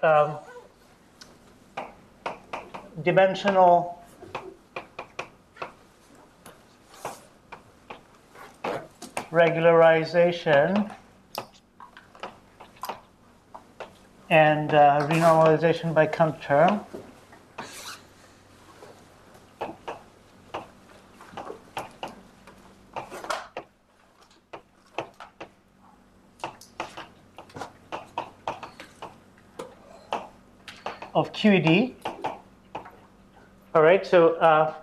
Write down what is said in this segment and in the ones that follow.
dimensional regularization and renormalization by Kant term. Of QED. All right, so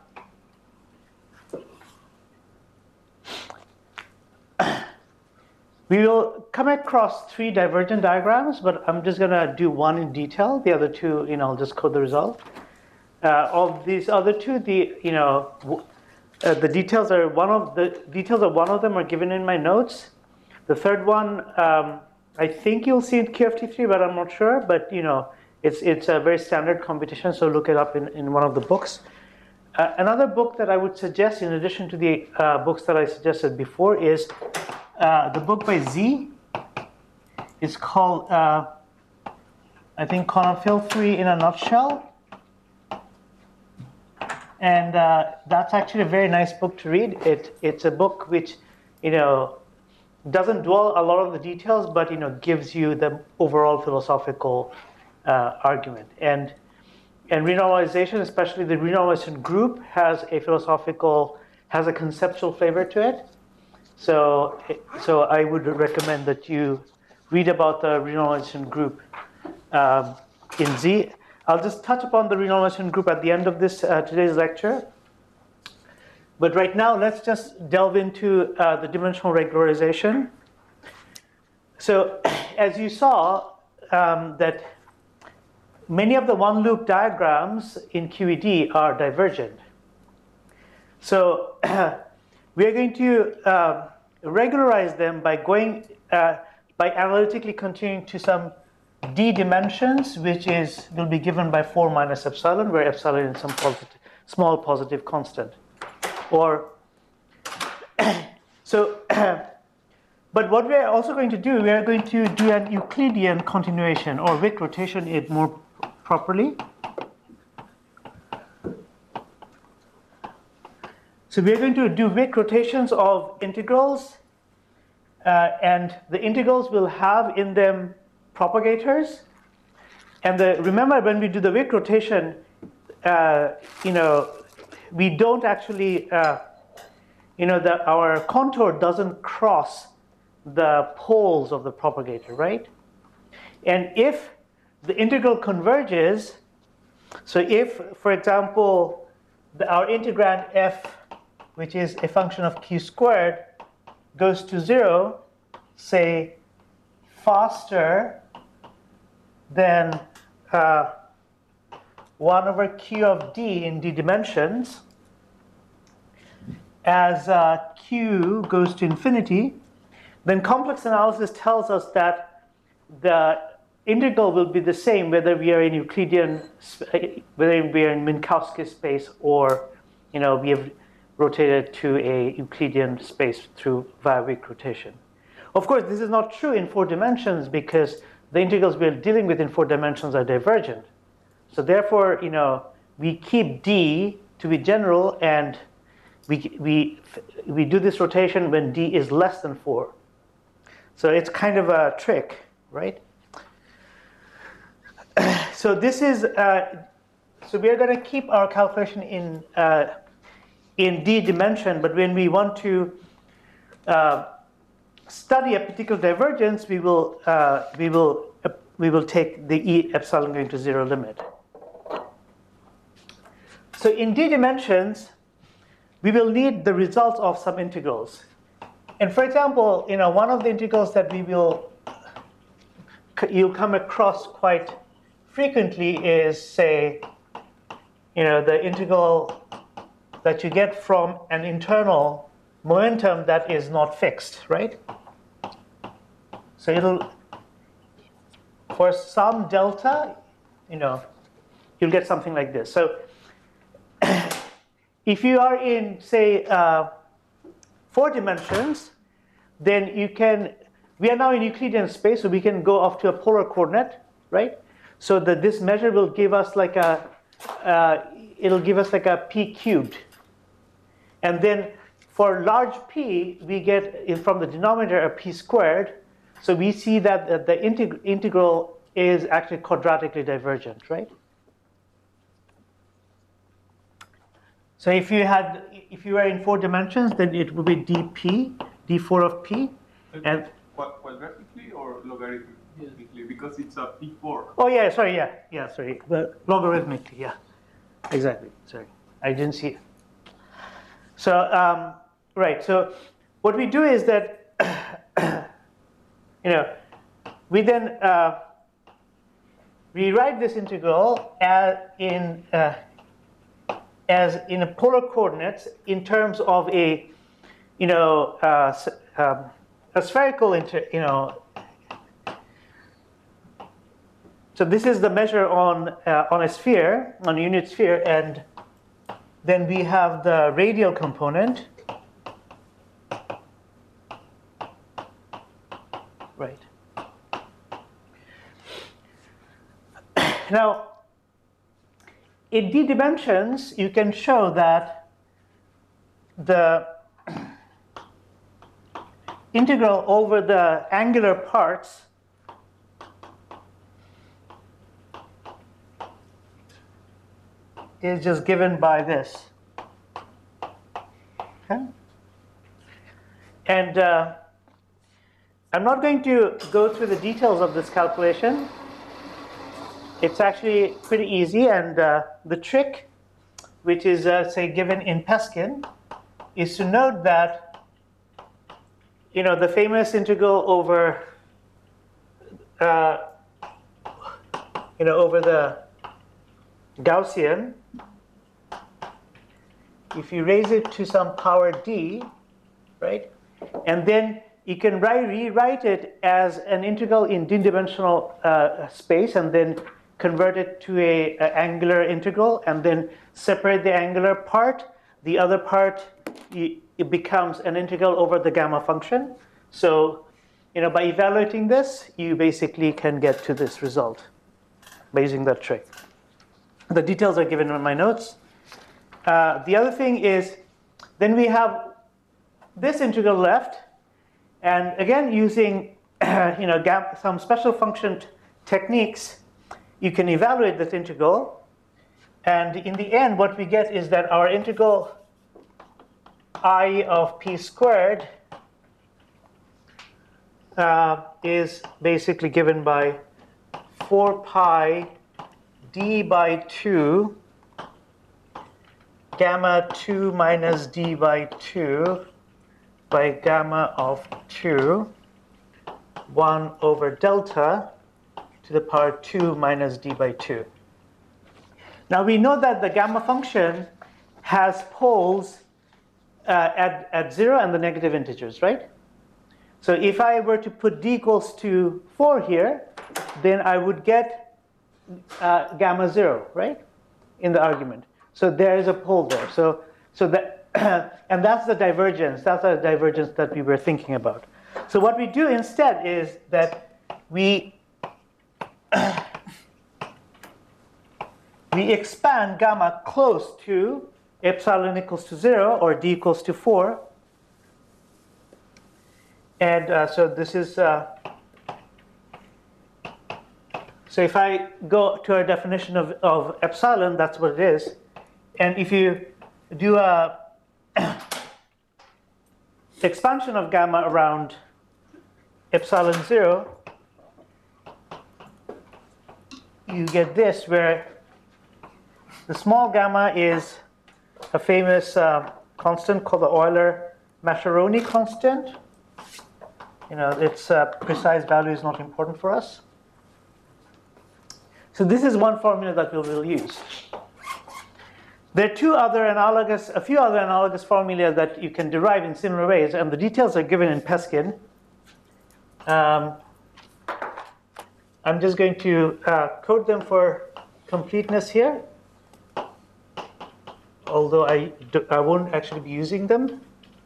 we will come across 3 divergent diagrams, but I'm just going to do one in detail. The other 2, I'll just code the result. Of these other 2, the details are one of them are given in my notes. The third one, I think you'll see in QFT3, but I'm not sure. But it's a very standard computation, so look it up in one of the books. Another book that I would suggest, in addition to the books that I suggested before, is the book by Z. It's called, I think, Konopfil-3 in a nutshell. And that's actually a very nice book to read. It's a book which, doesn't dwell a lot of the details, but gives you the overall philosophical argument. And renormalization, especially the renormalization group, has a conceptual flavor to it. So I would recommend that you read about the renormalization group in Z. I'll just touch upon the renormalization group at the end of this today's lecture. But right now, let's just delve into the dimensional regularization. So as you saw, that many of the one-loop diagrams in QED are divergent. So we are going to regularize them by going by analytically continuing to some d dimensions, which will be given by 4 minus epsilon, where epsilon is some small positive constant. But what we are also going to do, we are going to do an Euclidean continuation, or Wick rotation it more properly. So we are going to do Wick rotations of integrals, and the integrals will have in them propagators. And remember, when we do the Wick rotation, we don't actually, our contour doesn't cross the poles of the propagator, right? And if the integral converges, so if, for example, our integrand f, which is a function of q squared, goes to 0, say, faster than 1 over q of d in d dimensions, as q goes to infinity, then complex analysis tells us that the integral will be the same whether we are in Euclidean, whether we are in Minkowski space, or we have rotated to a Euclidean space via Wick rotation. Of course, this is not true in 4 dimensions because the integrals we are dealing with in 4 dimensions are divergent. So therefore, we keep d to be general, and we do this rotation when d is less than 4. So it's kind of a trick, right? So this is so we are going to keep our calculation in d dimension, but when we want to study a particular divergence, we will take the e epsilon going to 0 limit. So in d dimensions, we will need the results of some integrals. And for example, one of the integrals that you'll come across quite frequently is, say, the integral that you get from an internal momentum that is not fixed, right? So for some delta, you'll get something like this. So if you are in, say, 4 dimensions, then we are now in Euclidean space, so we can go off to a polar coordinate, right? so that this measure will give us like a, it'll give us like a p cubed. And then for large p, we get from the denominator a p squared. So we see that the integral is actually quadratically divergent, right? So if you were in 4 dimensions, then it would be dp, d4 of p, and quadratically or logarithmically? Because it's a p4. Oh yeah, sorry, sorry, but logarithmically, yeah, exactly. Sorry, I didn't see it. So right, so what we do is that we then rewrite this integral as in polar coordinates in terms of a spherical So this is the measure on a sphere, on a unit sphere, and then we have the radial component. Right. Now, in d dimensions, you can show that the integral over the angular parts is just given by this. Okay? And I'm not going to go through the details of this calculation. It's actually pretty easy, and the trick, which is say given in Peskin, is to note that the famous integral over over the Gaussian, if you raise it to some power d, right, and then you can rewrite it as an integral in d-dimensional space, and then convert it to a angular integral, and then separate the angular part. The other part, it becomes an integral over the gamma function. So, by evaluating this, you basically can get to this result by using that trick. The details are given in my notes. The other thing is, then we have this integral left, and again using some special function techniques, you can evaluate this integral, and in the end, what we get is that our integral I of p squared is basically given by 4 pi d by 2 gamma 2 minus d by 2 by gamma of 2 1 over delta to the power 2 minus d by 2. Now we know that the gamma function has poles at 0 and the negative integers, right? So if I were to put d equals to 4 here, then I would get gamma 0, right, in the argument. So there is a pole there. So that and that's the divergence. That's the divergence that we were thinking about. So what we do instead is that we expand gamma close to epsilon equals to 0 or d equals to 4. And so this is, so if I go to our definition of epsilon, that's what it is. And if you do a expansion of gamma around epsilon 0, you get this, where the small gamma is a famous constant called the Euler-Mascheroni constant. Its precise value is not important for us. So this is one formula that we will use. There are a few other analogous formulas that you can derive in similar ways, and the details are given in Peskin. I'm just going to code them for completeness here, although I won't actually be using them.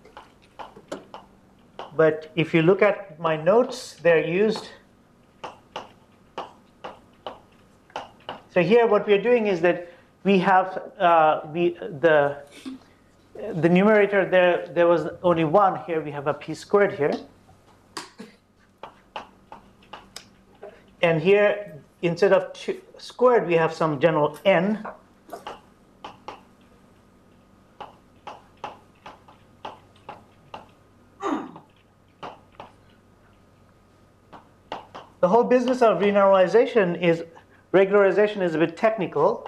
But if you look at my notes, they're used. So here what we're doing is that we have the numerator there was only 1. Here we have a p squared here. And here, instead of 2 squared, we have some general n. The whole business of regularization is a bit technical.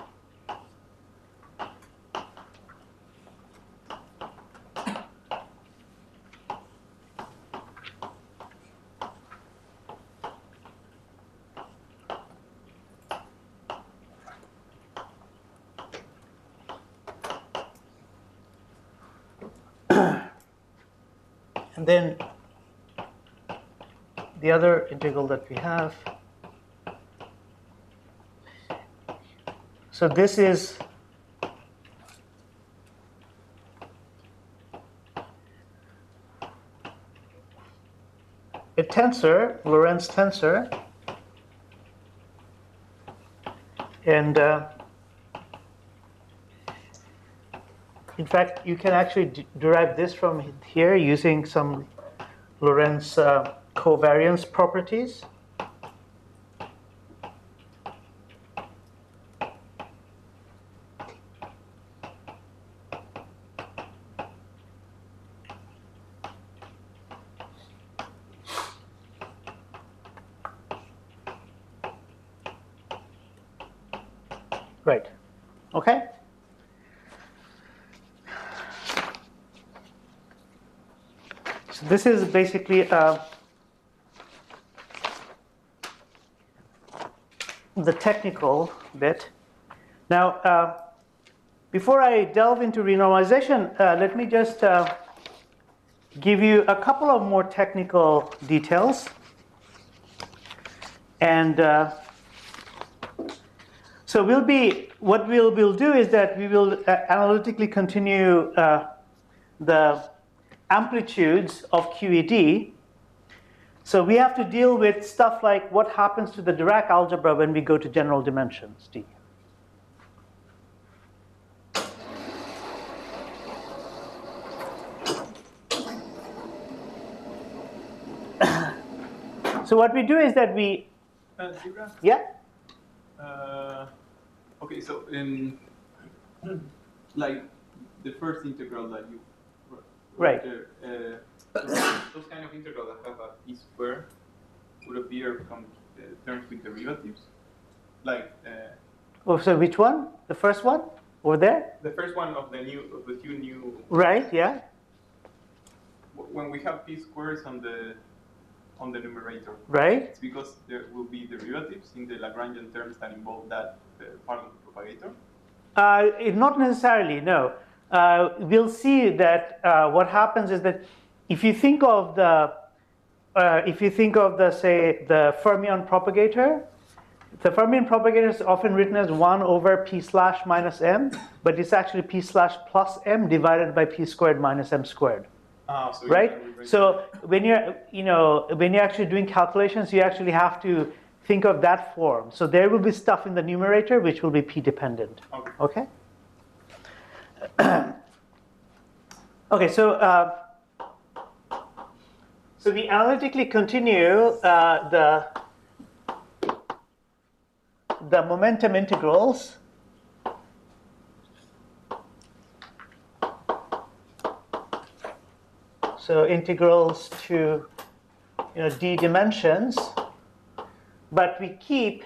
And then the other integral that we have. So this is a tensor, Lorentz tensor, and in fact, you can actually derive this from here using some Lorentz covariance properties. Right. Okay. So this is basically the technical bit. Now, before I delve into renormalization, let me just give you a couple of more technical details. And so what we'll do is that we will analytically continue the amplitudes of QED. So we have to deal with stuff like what happens to the Dirac algebra when we go to general dimensions, D. So what we do is that we... Dirac? Yeah? Okay, so in like the first integral that you Right. Those kind of integrals that have a p square would appear from terms with derivatives, like. Oh, so which one? The first one over there? The first one of the two new. Right. Yeah. When we have p squares on the numerator. Right. It's because there will be derivatives in the Lagrangian terms that involve that part of the propagator. Not necessarily. No. We'll see that what happens is that if you think of the say the fermion propagator, the fermion propagator is often written as 1 over p slash minus m, but it's actually p slash plus m divided by p squared minus m squared. So right? So when you're actually doing calculations, you actually have to think of that form. So there will be stuff in the numerator which will be p dependent. Okay? Okay, so we analytically continue the momentum integrals. So integrals to d dimensions, but we keep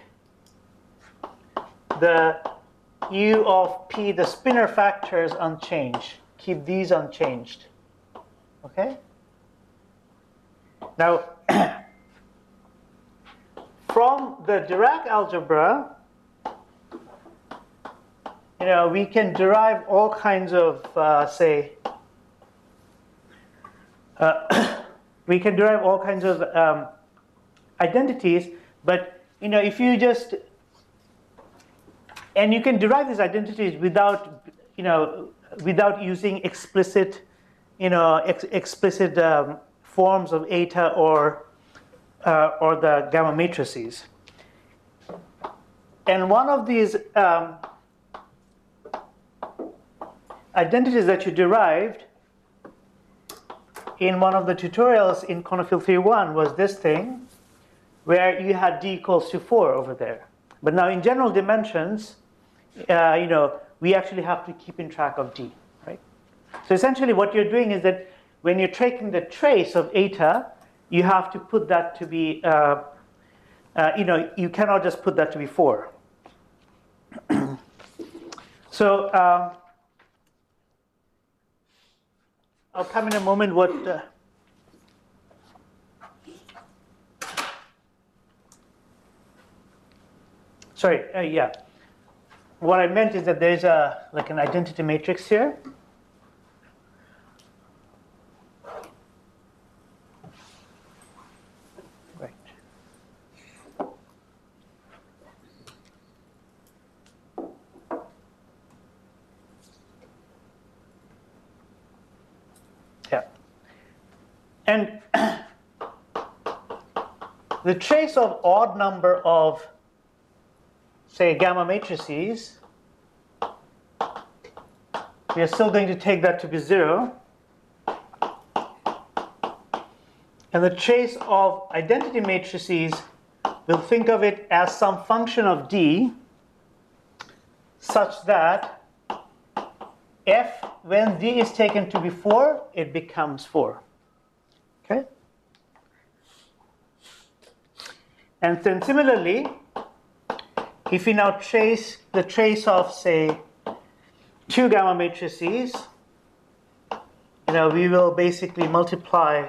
the u of p, the spinor factors, unchanged. Keep these unchanged. Okay? Now, from the Dirac algebra, we can derive all kinds of, we can derive all kinds of identities, but if you just, and you can derive these identities without, without using explicit, explicit forms of eta or the gamma matrices. And one of these identities that you derived in one of the tutorials in quantum field theory 1 was this thing, where you had d equals to 4 over there. But now in general dimensions, we actually have to keep in track of d, right? So essentially what you're doing is that when you're taking the trace of eta, you have to put that to be, you cannot just put that to be 4. So I'll come in a moment what yeah. What I meant is that there's like an identity matrix here. Right. Yeah. And the trace of odd number of, say, gamma matrices, we are still going to take that to be 0. And the trace of identity matrices, we'll think of it as some function of d such that f, when d is taken to be 4, it becomes 4. Okay? And then similarly, if we now trace the trace of, say, 2 gamma matrices, we will basically multiply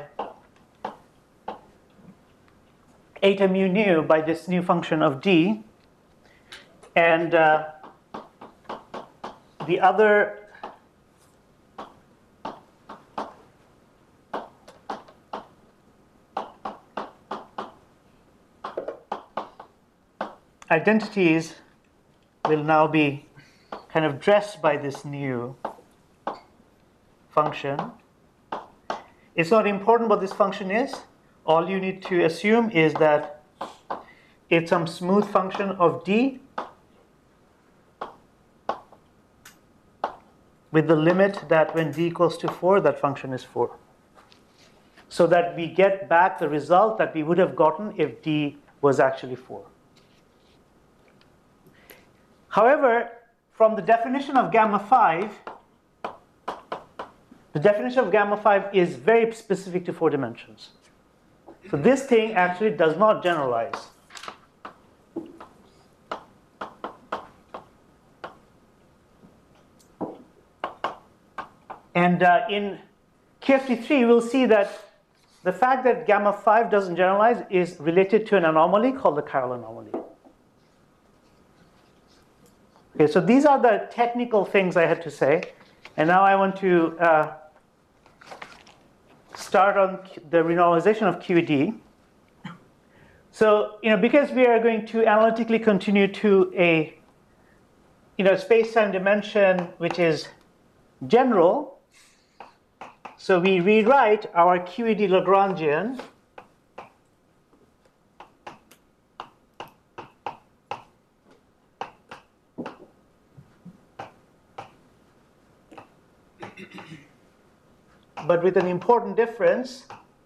eta mu nu by this new function of d, and the other identities will now be kind of dressed by this new function. It's not important what this function is. All you need to assume is that it's some smooth function of d with the limit that when d equals to 4, that function is 4. So that we get back the result that we would have gotten if d was actually 4. However, from the definition of gamma 5, the definition of gamma 5 is very specific to 4 dimensions. So this thing actually does not generalize. And in QFT3, we'll see that the fact that gamma 5 doesn't generalize is related to an anomaly called the chiral anomaly. Okay, so these are the technical things I had to say. And now I want to start on the renormalization of QED. So, because we are going to analytically continue to a, space-time dimension which is general, so we rewrite our QED Lagrangian but with an important difference.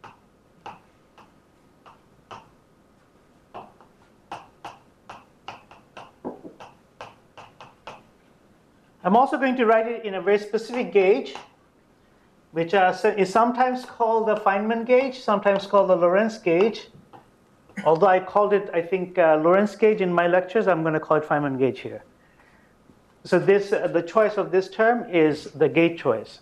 I'm also going to write it in a very specific gauge, which is sometimes called the Feynman gauge, sometimes called the Lorentz gauge. Although I called it, I think, Lorentz gauge in my lectures, I'm going to call it Feynman gauge here. So the choice of this term is the gauge choice.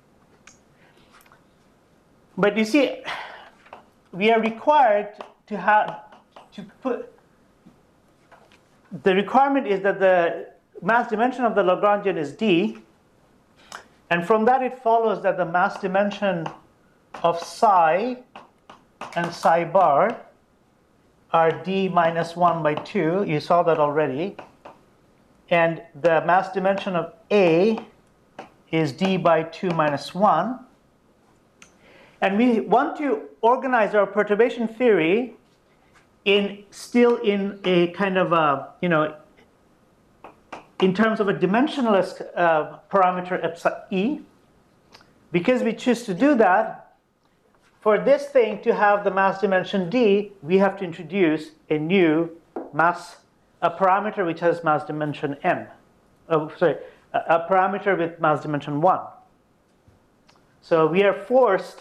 But you see, we are required to put, the requirement is that the mass dimension of the Lagrangian is d, and from that it follows that the mass dimension of psi and psi bar are d minus 1 by 2. You saw that already. And the mass dimension of A is d by 2 minus 1. And we want to organize our perturbation theory still in a kind of a, in terms of a dimensionless parameter E. Because we choose to do that, for this thing to have the mass dimension d, we have to introduce a new a parameter which has mass dimension m. A parameter with mass dimension 1. So we are forced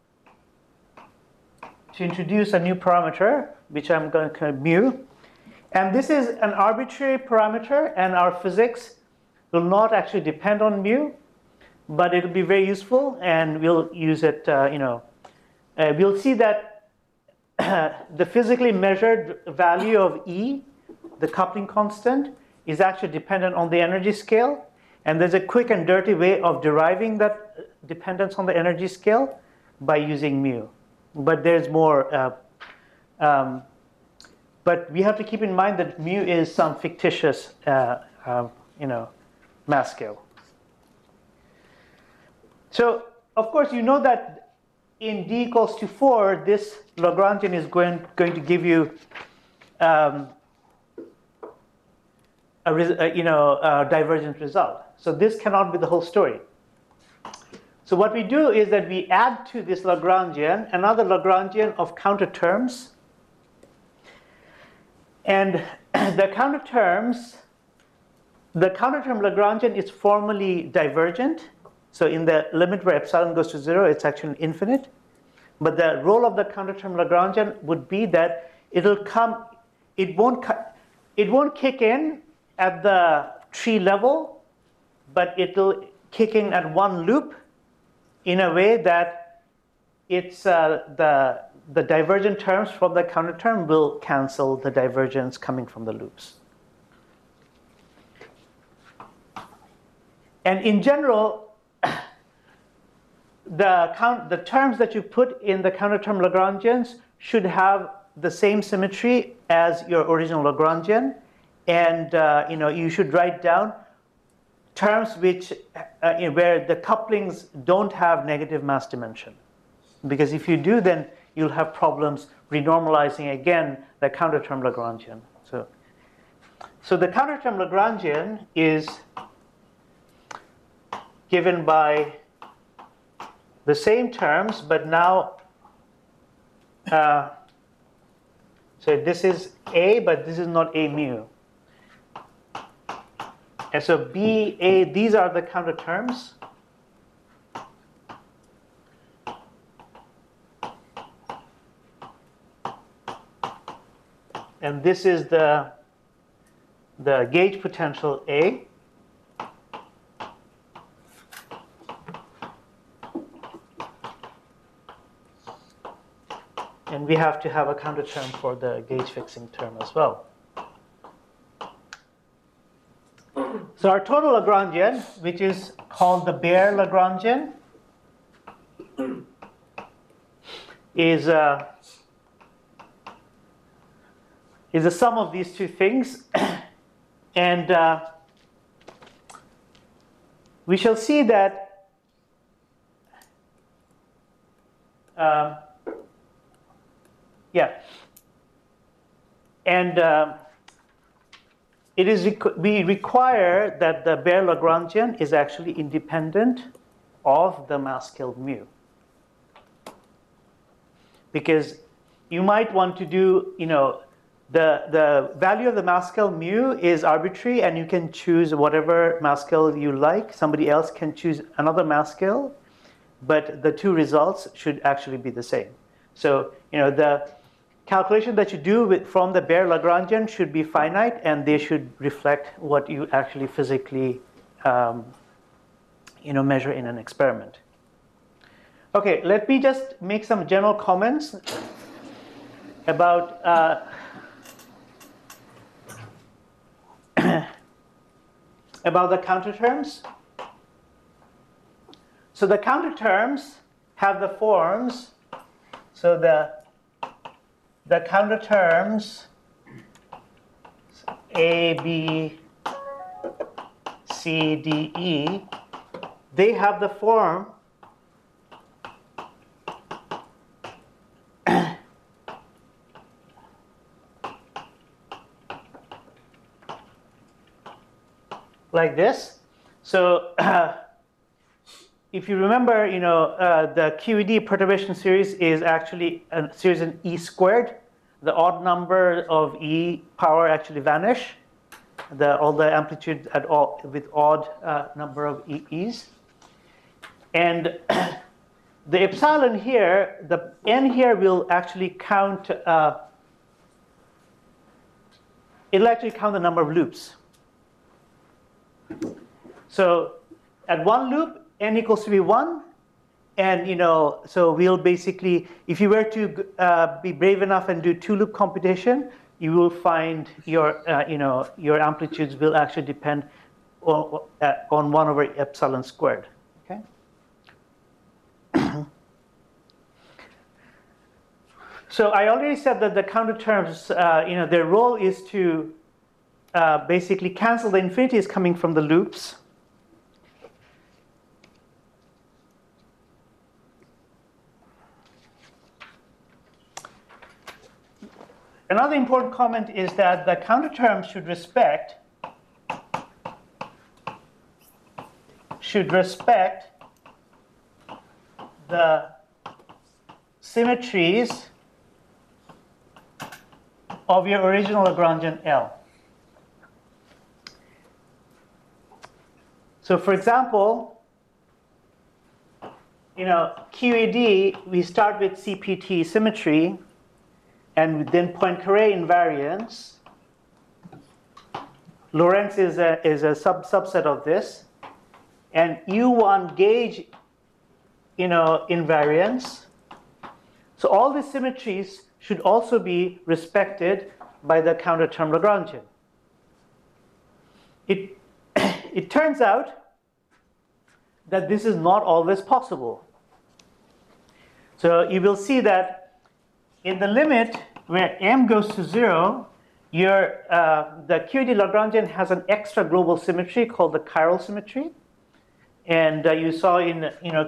to introduce a new parameter, which I'm going to call mu. And this is an arbitrary parameter, and our physics will not actually depend on mu, but it'll be very useful, and we'll use it, we'll see that the physically measured value of E, the coupling constant, is actually dependent on the energy scale. And there's a quick and dirty way of deriving that dependence on the energy scale by using mu. But there's more. But we have to keep in mind that mu is some fictitious, mass scale. So, of course, you know that in d equals to 4, this Lagrangian is going to give you a divergent result. So this cannot be the whole story. So what we do is that we add to this Lagrangian another Lagrangian of counter terms. And the counter term Lagrangian is formally divergent. So in the limit where epsilon goes to 0, it's actually infinite. But the role of the counter term Lagrangian would be that it won't kick in at the tree level, but it'll kick in at one loop in a way that it's the divergent terms from the counter term will cancel the divergence coming from the loops. And in general, the terms that you put in the counter term Lagrangians should have the same symmetry as your original Lagrangian, and you should write down terms which where the couplings don't have negative mass dimension, because if you do, then you'll have problems renormalizing again the counter term Lagrangian. So the counter term Lagrangian is given by the same terms, but now, so this is A, but this is not A mu. And so B, A, these are the counter terms. And this is the gauge potential A. And we have to have a counter term for the gauge fixing term as well. So our total Lagrangian, which is called the Baire Lagrangian, is the sum of these two things. And we shall see that we require that the Baire Lagrangian is actually independent of the mass scale mu. Because you might want to do, the value of the mass scale mu is arbitrary, and you can choose whatever mass scale you like. Somebody else can choose another mass scale, but the two results should actually be the same. So, the calculation that you do from the Baire Lagrangian should be finite, and they should reflect what you actually physically measure in an experiment. Okay, let me just make some general comments about about the counter terms. So the counter terms have the forms. So the counter terms A, B, C, D, E, they have the form like this. So if you remember, the QED perturbation series is actually a series in E squared. The odd number of E power actually vanish. All the amplitude at all with odd number of E's. And the epsilon here, the n here will actually count, it'll actually count the number of loops. So at one loop, n equals to be 1. And, so we'll basically, if you were to be brave enough and do 2-loop computation, you will find your amplitudes will actually depend on 1 over epsilon squared. Okay. So I already said that the counter terms, their role is to basically cancel the infinities coming from the loops. Another important comment is that the counter term should respect the symmetries of your original Lagrangian L. So for example, QED, we start with CPT symmetry and then Poincare invariance. Lorentz is a subset of this. And U1 gauge, invariance. So all these symmetries should also be respected by the counter term Lagrangian. It turns out that this is not always possible. So you will see that in the limit where m goes to 0, the QED Lagrangian has an extra global symmetry called the chiral symmetry. And you saw in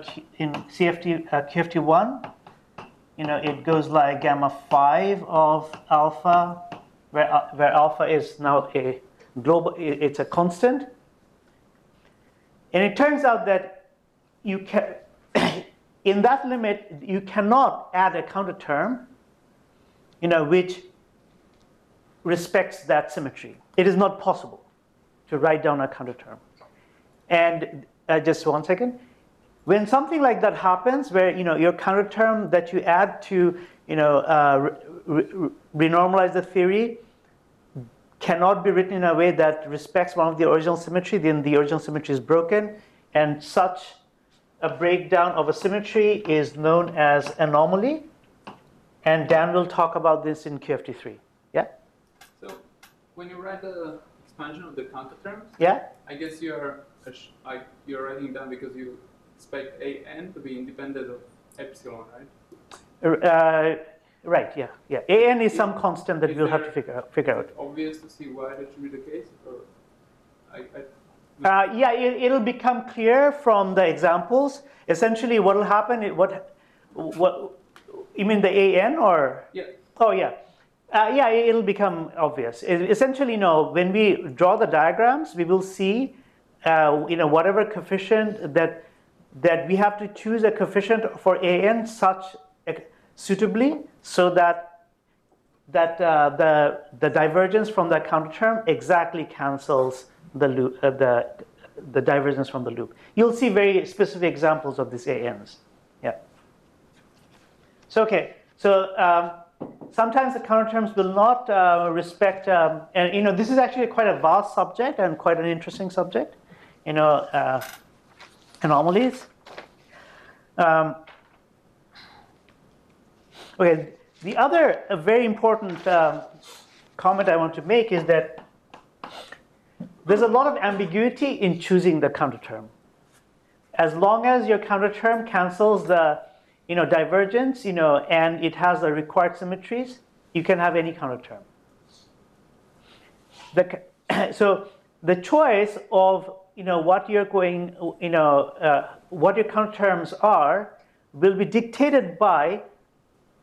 QFT1, it goes like gamma 5 of alpha, where alpha is now a global, it's a constant. And it turns out that you can, in that limit, you cannot add a counter term, which respects that symmetry. It is not possible to write down a counter term. And just 1 second. When something like that happens, where your counter term that you add to renormalize the theory cannot be written in a way that respects one of the original symmetry, then the original symmetry is broken, and such a breakdown of a symmetry is known as anomaly. And Dan will talk about this in QFT3. Yeah? So when you write the expansion of the counter terms, yeah? I guess you're writing down because you expect an to be independent of epsilon, right? Right, yeah. An is some constant that we'll have to figure out. Obvious to see why that should be the case? Or yeah, it'll become clear from the examples. Essentially, what will happen, you mean the an or? Yeah. Oh, yeah. Yeah, it'll become obvious. Essentially, when we draw the diagrams, we will see, whatever coefficient that we have to choose a coefficient for an such suitably so that the divergence from the counter term exactly cancels the loop, the divergence from the loop. You'll see very specific examples of these ANs. Yeah. So okay. So sometimes the counter terms will not respect, and this is actually quite a vast subject and quite an interesting subject. Anomalies. Okay. The other very important comment I want to make is that there's a lot of ambiguity in choosing the counter term. As long as your counter term cancels the divergence, and it has the required symmetries, you can have any counter term. So the choice of what you're going, what your counter terms are, will be dictated by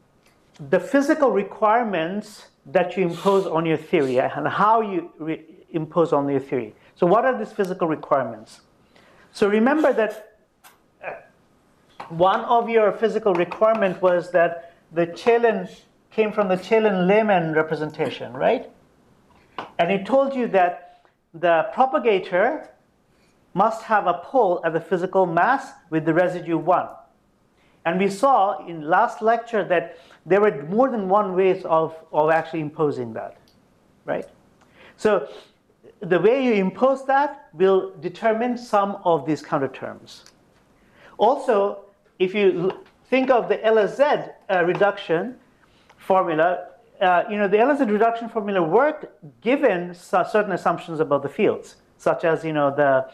the physical requirements that you impose on your theory and how you impose on your theory. So what are these physical requirements? So remember that one of your physical requirement was that the Chelan came from the Chelan-Lehmann representation, right? And it told you that the propagator must have a pole at the physical mass with the residue 1. And we saw in last lecture that there were more than one ways of actually imposing that, right? So the way you impose that will determine some of these counterterms. Also, if you think of the LZ reduction formula, the LZ reduction formula worked given certain assumptions about the fields, such as the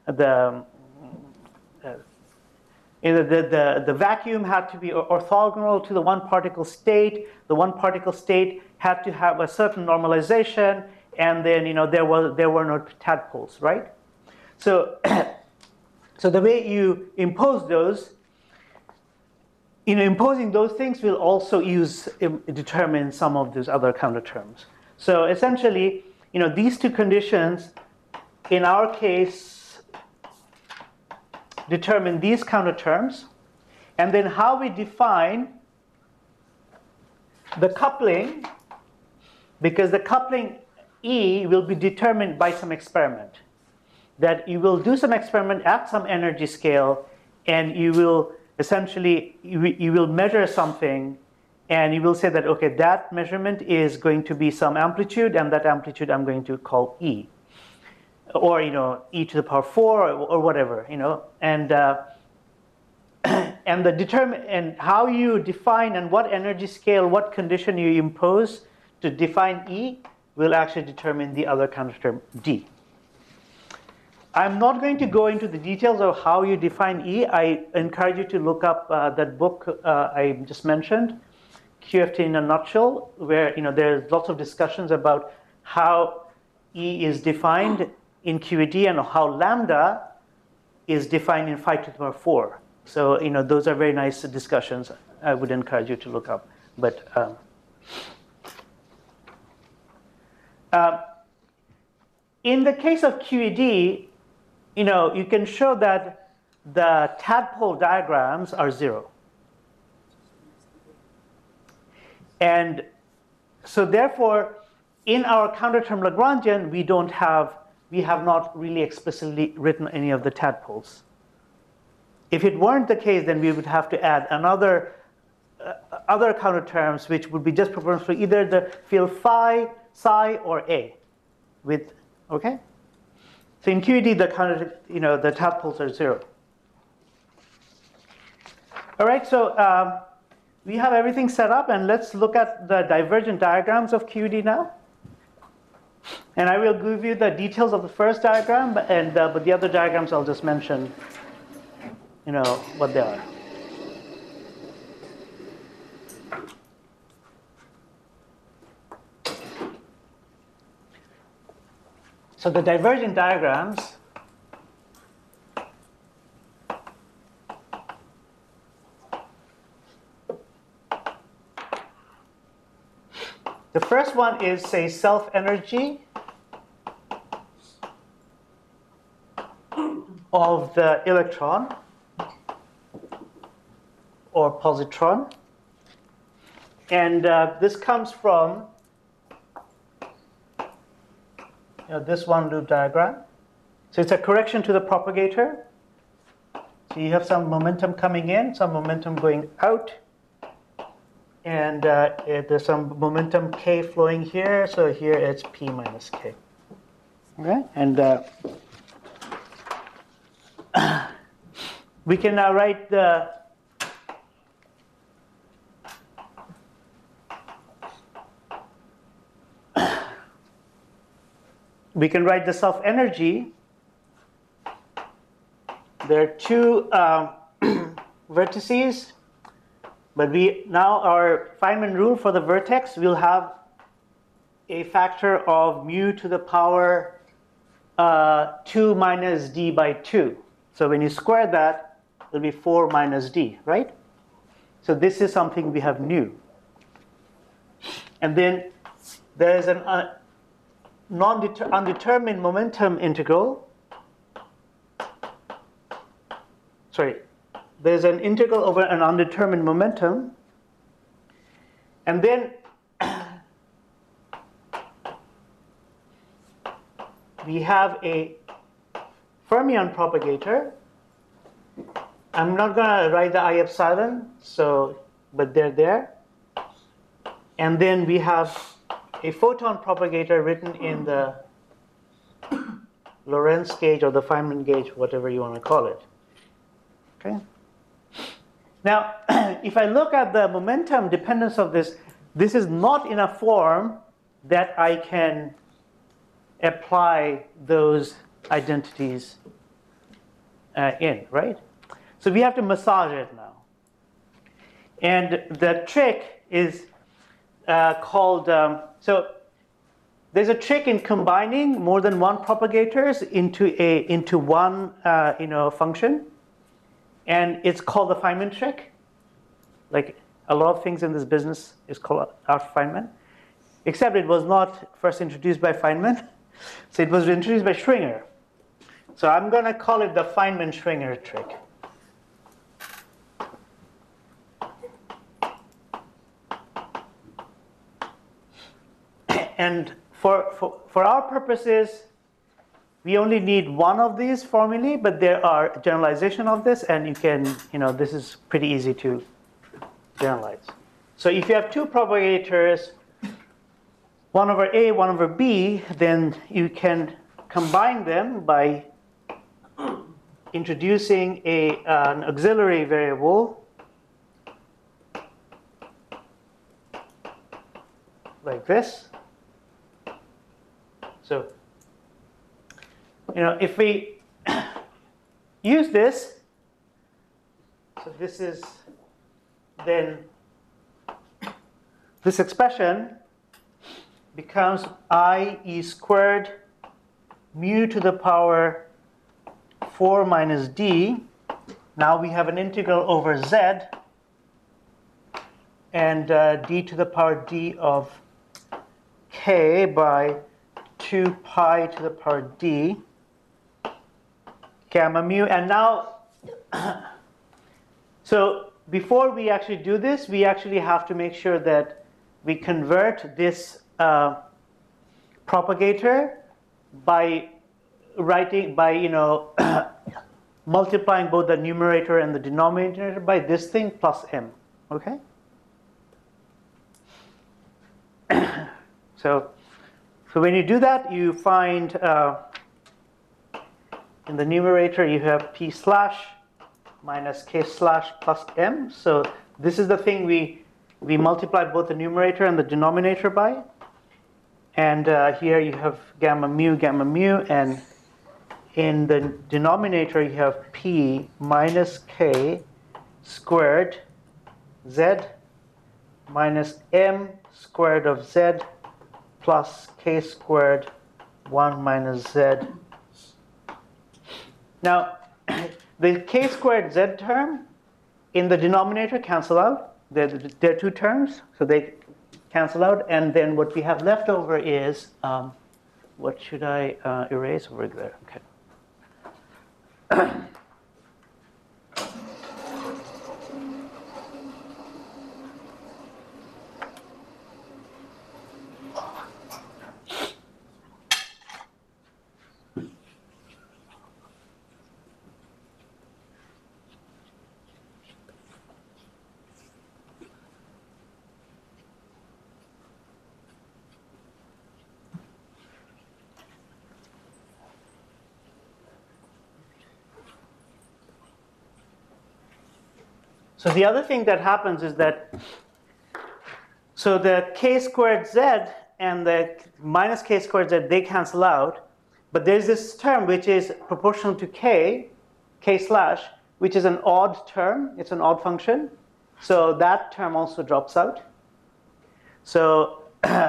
vacuum had to be orthogonal to the one particle state. The one particle state had to have a certain normalization, and then there were no tadpoles, right? So, so the way you impose those, imposing those things will also determine some of those other counterterms. So essentially, these two conditions, in our case, determine these counterterms, and then how we define the coupling, because the coupling E will be determined by some experiment. That you will do some experiment at some energy scale, and you will essentially, you will measure something, and you will say that, okay, that measurement is going to be some amplitude, and that amplitude I'm going to call E. Or, e to the power 4, or whatever, and and how you define and what energy scale, what condition you impose to define E will actually determine the other counterterm D. I'm not going to go into the details of how you define E. I encourage you to look up that book I just mentioned, QFT in a Nutshell, where there's lots of discussions about how E is defined in QED and how lambda is defined in 5 to the power 4. So those are very nice discussions. I would encourage you to look up. But in the case of QED, you can show that the tadpole diagrams are 0. And so therefore, in our counterterm Lagrangian, we have not really explicitly written any of the tadpoles. If it weren't the case, then we would have to add other counterterms, which would be just proportional to either the field phi, psi, or A. Okay? So in QED, the tadpoles are 0. All right, so we have everything set up, and let's look at the divergent diagrams of QED now. And I will give you the details of the first diagram, but the other diagrams I'll just mention, what they are. So the divergent diagrams the first one is, say, self-energy of the electron or positron. And this comes from this one loop diagram. So it's a correction to the propagator. So you have some momentum coming in, some momentum going out. And there's some momentum k flowing here. So here it's p minus k. Okay, and we can now write the self-energy. There are two vertices, but our Feynman rule for the vertex will have a factor of mu to the power 2 minus d by 2. So when you square that, it'll be 4 minus d, right? So this is something we have new. And then there is undetermined momentum integral. Sorry, there's an integral over an undetermined momentum, and then we have a fermion propagator. I'm not going to write the I epsilon, but they're there. And then we have a photon propagator written in the Lorentz gauge or the Feynman gauge, whatever you want to call it. Okay. Now, if I look at the momentum dependence of this, this is not in a form that I can apply those identities in, right? So we have to massage it now. And the trick is called, so there's a trick in combining more than one propagators into one function. And it's called the Feynman trick. Like a lot of things in this business is called after Feynman. Except it was not first introduced by Feynman. So it was introduced by Schwinger. So I'm going to call it the Feynman-Schwinger trick. And for our purposes, we only need one of these formulae, but there are generalization of this, and you can, this is pretty easy to generalize. So if you have two propagators, 1 over A, 1 over B, then you can combine them by introducing an auxiliary variable like this. So, if we use this, so this is then, this expression becomes I squared mu to the power 4 minus d. Now we have an integral over z and d to the power d of k by 2 pi to the power d gamma mu. And now, so before we actually do this, we actually have to make sure that we convert this propagator by multiplying both the numerator and the denominator by this thing plus m. Okay? So when you do that, you find in the numerator you have p slash minus k slash plus m. So this is the thing we multiply both the numerator and the denominator by. And here you have gamma mu, and in the denominator you have p minus k squared z minus m squared of z plus k squared 1 minus z. Now, the k squared z term in the denominator cancel out. There are two terms, so they cancel out. And then what we have left over is, what should I erase over there? Okay. So the other thing that happens is that, so the k squared z and the minus k squared z, they cancel out. But there's this term which is proportional to k slash, which is an odd term. It's an odd function. So that term also drops out. So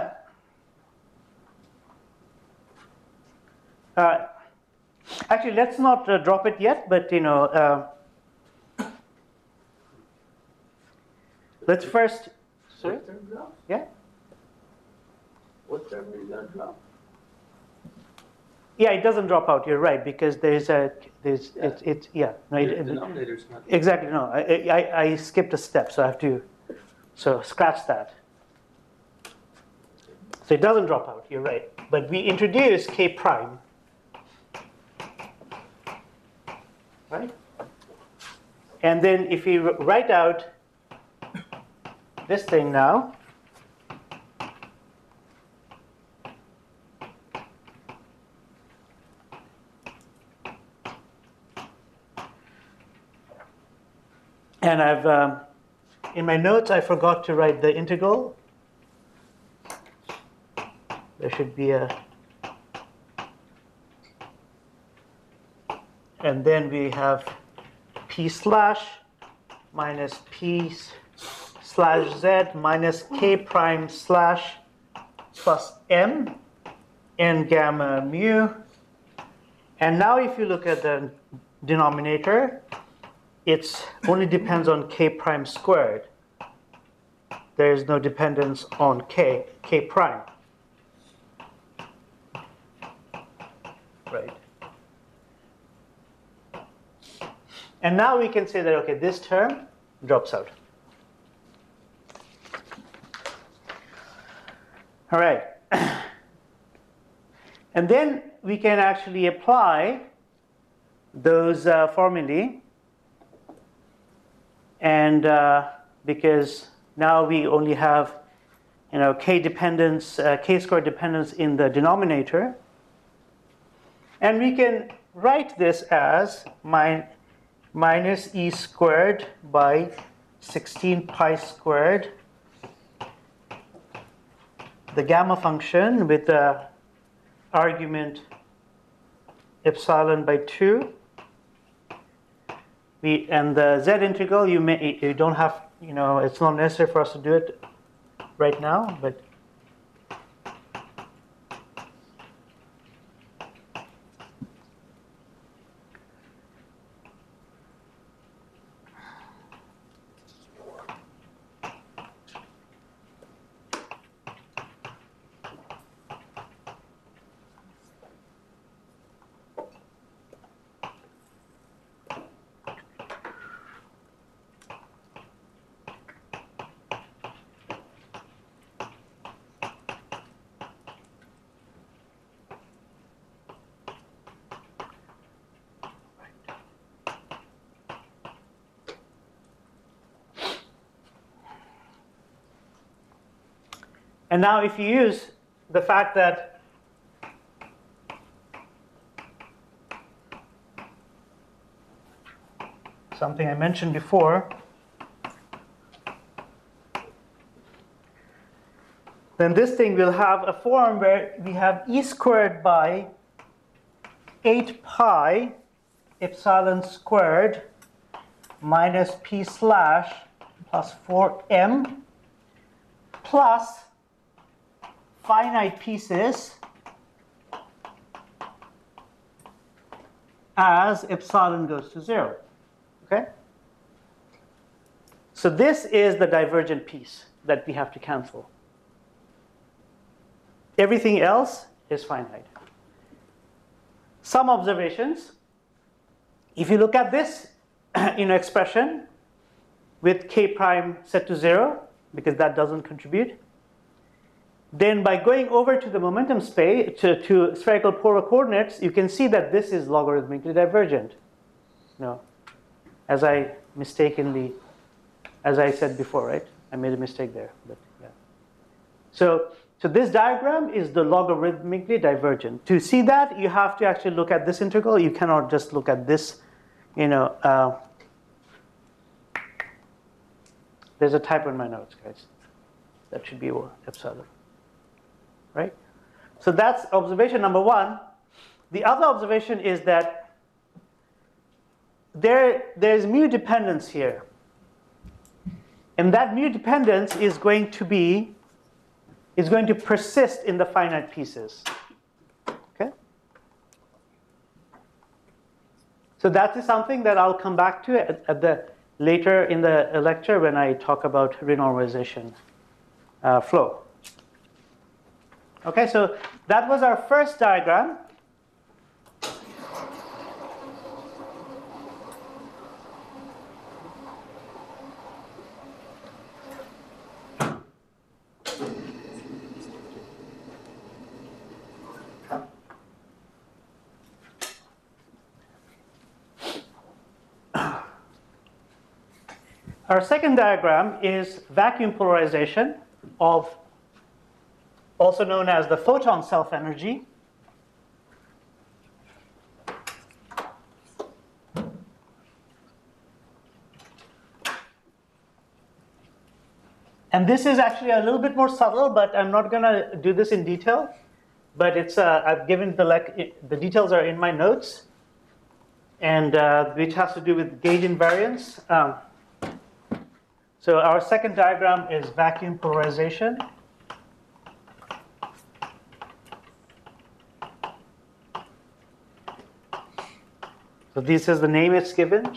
actually, let's not drop it yet, but let's first. Sorry? What term drop? Yeah? What term are you going to drop? Yeah, it doesn't drop out. You're right, because there's yeah. No, The denominator's not. exactly. No, I skipped a step, so I have to. So scratch that. So it doesn't drop out. You're right. But we introduce k prime. Right? And then if we write out this thing now, and I've, in my notes, I forgot to write the integral. There should be a, and then we have p slash minus p slash z minus k prime slash plus m n gamma mu. And now if you look at the denominator, it only depends on k prime squared. There is no dependence on k prime. Right. And now we can say that, okay, this term drops out. All right. And then we can actually apply those formulae. And because now we only have, k dependence, k-squared dependence in the denominator. And we can write this as minus e squared by 16 pi squared, the gamma function with the argument epsilon by 2. And the z integral, you don't have, it's not necessary for us to do it right now, but and now if you use the fact that something I mentioned before, then this thing will have a form where we have e squared by 8 pi epsilon squared minus p slash plus 4m plus finite pieces as epsilon goes to 0. Okay? So this is the divergent piece that we have to cancel. Everything else is finite. Some observations. If you look at this expression with k prime set to 0, because that doesn't contribute, then by going over to the momentum space, to spherical polar coordinates, you can see that this is logarithmically divergent. As I said before, right? I made a mistake there, but yeah. So this diagram is the logarithmically divergent. To see that, you have to actually look at this integral. You cannot just look at this, there's a typo in my notes, guys. That should be epsilon. Right? So that's observation number 1. The other observation is that there's mu dependence here. And that mu dependence is going to persist in the finite pieces. Okay? So that is something that I'll come back to at the later in the lecture when I talk about renormalization flow. Okay, so that was our first diagram. Our second diagram is vacuum polarization of, also known as the photon self-energy. And this is actually a little bit more subtle, but I'm not going to do this in detail. But it's I've given the details are in my notes, and which has to do with gauge invariance. So our second diagram is vacuum polarization. So this is the name it's given.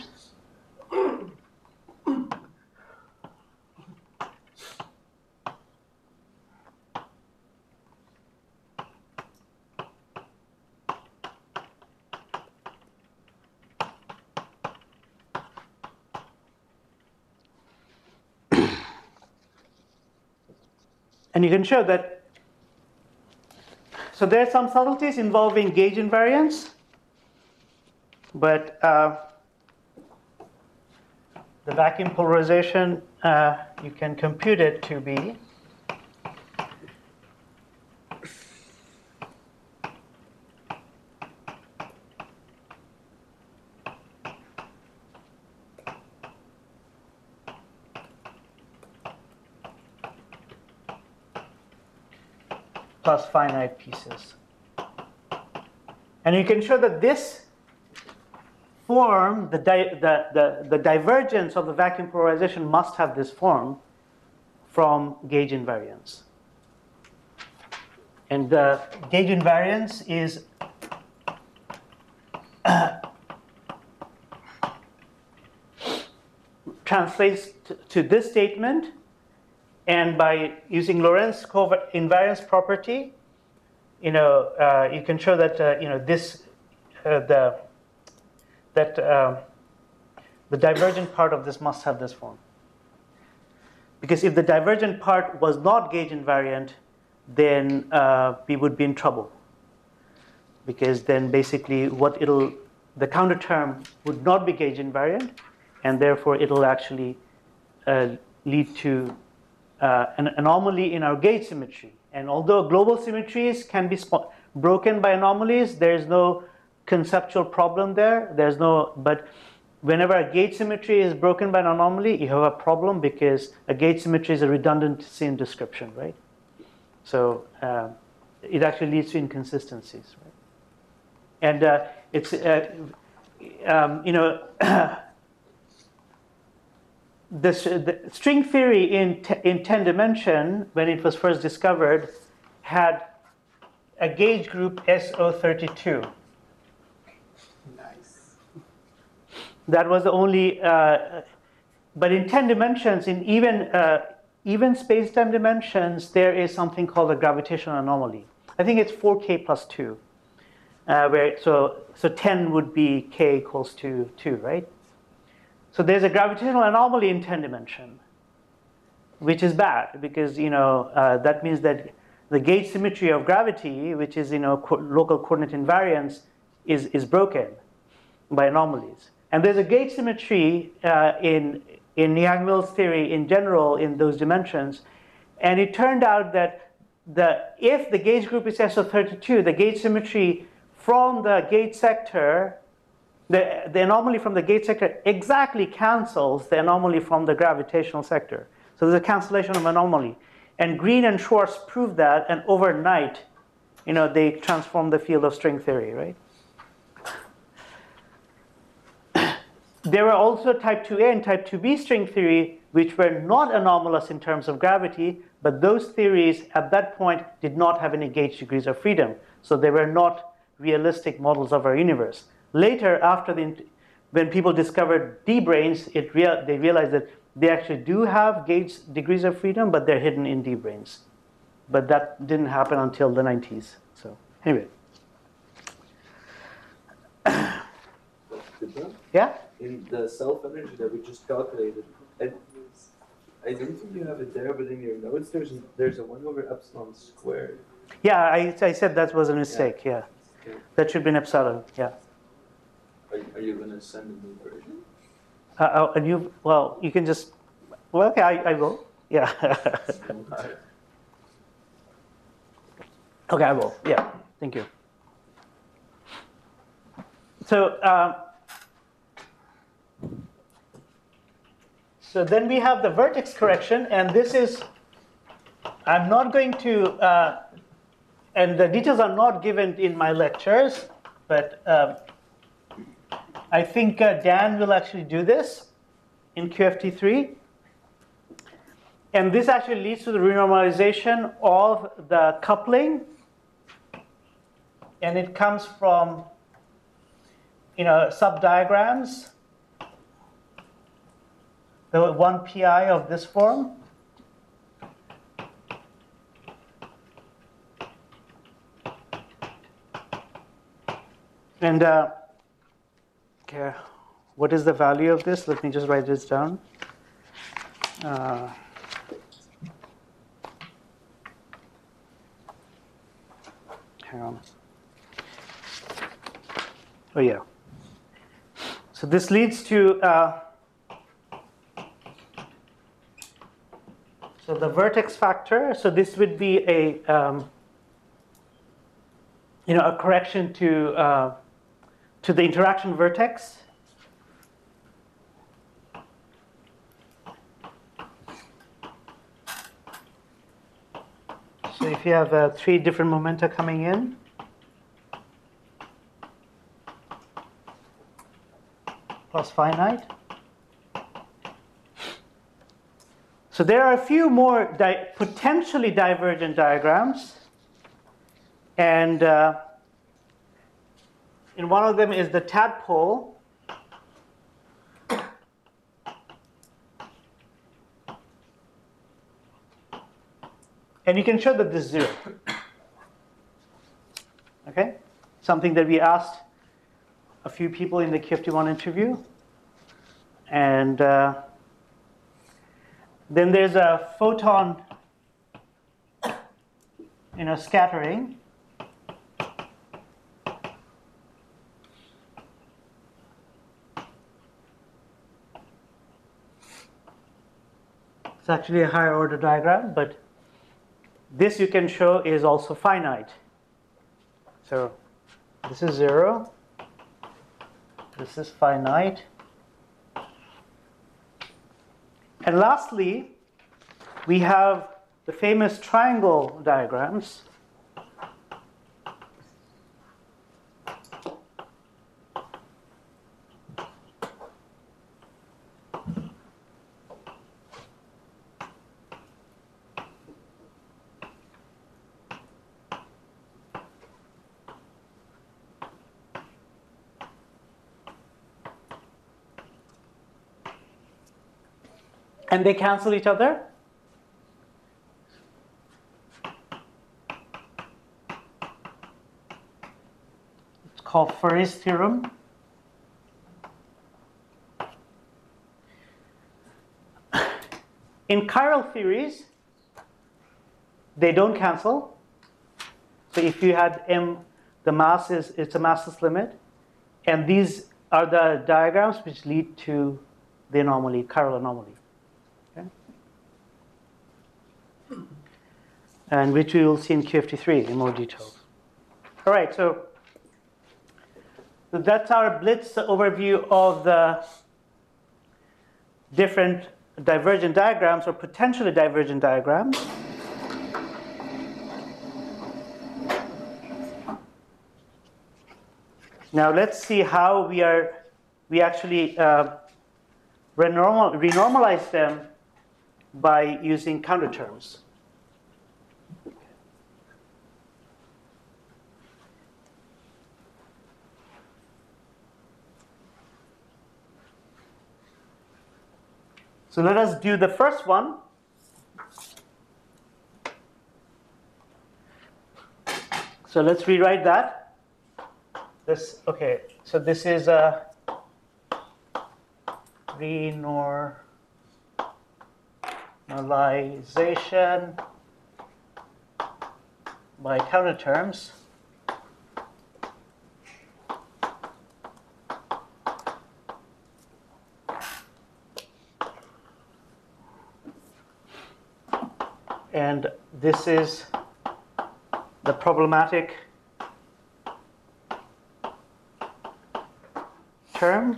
And you can show that, so there are some subtleties involving gauge invariance, but the vacuum polarization, you can compute it to be plus finite pieces. And you can show that this form, the divergence of the vacuum polarization must have this form from gauge invariance. And the gauge invariance is translates to this statement. And by using Lorentz invariance property, you can show that the divergent part of this must have this form. Because if the divergent part was not gauge invariant, then we would be in trouble. Because then basically the counter term would not be gauge invariant, and therefore it'll actually lead to an anomaly in our gauge symmetry. And although global symmetries can be broken by anomalies, there is no conceptual problem there. But whenever a gauge symmetry is broken by an anomaly, you have a problem because a gauge symmetry is a redundancy in description, right? So it actually leads to inconsistencies, right? And it's the string theory in 10 dimension, when it was first discovered, had a gauge group SO32. Nice. That was the only, but in 10 dimensions, in even space-time dimensions, there is something called a gravitational anomaly. I think it's 4k plus 2, so 10 would be k equals to 2, right? So there's a gravitational anomaly in 10 dimension, which is bad because that means that the gauge symmetry of gravity, which is local coordinate invariance, is broken by anomalies. And there's a gauge symmetry in Yang-Mills theory in general in those dimensions, and it turned out that if the gauge group is SO32, the gauge symmetry from the gauge sector. The anomaly from the gauge sector exactly cancels the anomaly from the gravitational sector. So there's a cancellation of anomaly. And Green and Schwartz proved that, and overnight, they transformed the field of string theory, right? There were also type 2a and type 2b string theory, which were not anomalous in terms of gravity, but those theories at that point did not have any gauge degrees of freedom. So they were not realistic models of our universe. Later, when people discovered D-branes, they realized that they actually do have gauge degrees of freedom, but they're hidden in D-branes. But that didn't happen until the 90s. So anyway. Yeah? In the self-energy that we just calculated, I don't think you have it there, but in your notes, there's a 1 over epsilon squared. Yeah, I said that was a mistake, yeah. Okay. That should be an epsilon, yeah. Are you going to send a new version? Well, you can just Well, okay, I will. Yeah. Okay, I will. Yeah, thank you. So, so then we have the vertex correction, and this is, I'm not going to, and the details are not given in my lectures, but I think Dan will actually do this in QFT3. And this actually leads to the renormalization of the coupling. And it comes from, subdiagrams. The one pi of this form. And okay, what is the value of this? Let me just write this down. Hang on. Oh yeah. So this leads to so the vertex factor. So this would be a a correction to the interaction vertex. So if you have 3 different momenta coming in, plus finite. So there are a few more potentially divergent diagrams. And one of them is the tadpole. And you can show that this is 0. Okay? Something that we asked a few people in the QFT1 interview. And then there's a photon scattering. It's actually a higher order diagram, but this you can show is also finite. So this is 0. This is finite. And lastly, we have the famous triangle diagrams. And they cancel each other. It's called Furry's theorem. In chiral theories, they don't cancel. So if you had M, the mass it's a massless limit. And these are the diagrams which lead to the anomaly, chiral anomaly. And which we will see in QFT3 in more detail. All right, so that's our blitz overview of the different divergent diagrams or potentially divergent diagrams. Now let's see how we actually renormalize them by using counter terms. So let us do the first one. So let's rewrite that. Okay, so this is a renormalization by counter terms. and this is the problematic term.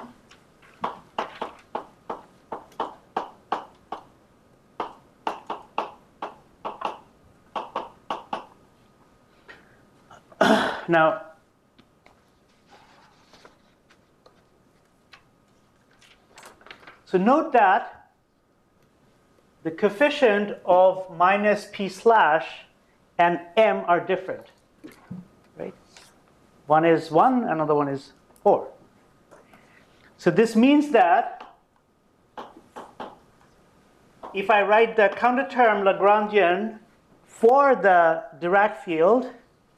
Now, so note that the coefficient of minus p slash and m are different, right? One is 1, another one is 4. So this means that if I write the counter term Lagrangian for the Dirac field,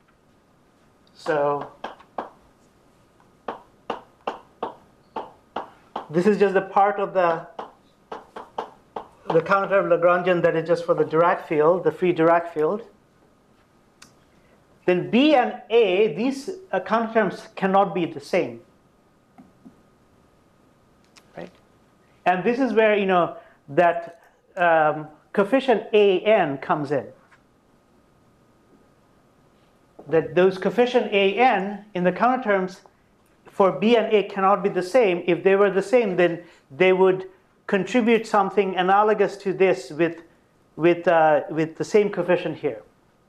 so this is just the part of the counter term Lagrangian that is just for the Dirac field, the free Dirac field. Then B and A, these counter terms cannot be the same, right? And this is where, you know, that coefficient AN comes in. That those coefficient AN in the counter terms for B and A cannot be the same. If they were the same, then they would contribute something analogous to this with the same coefficient here.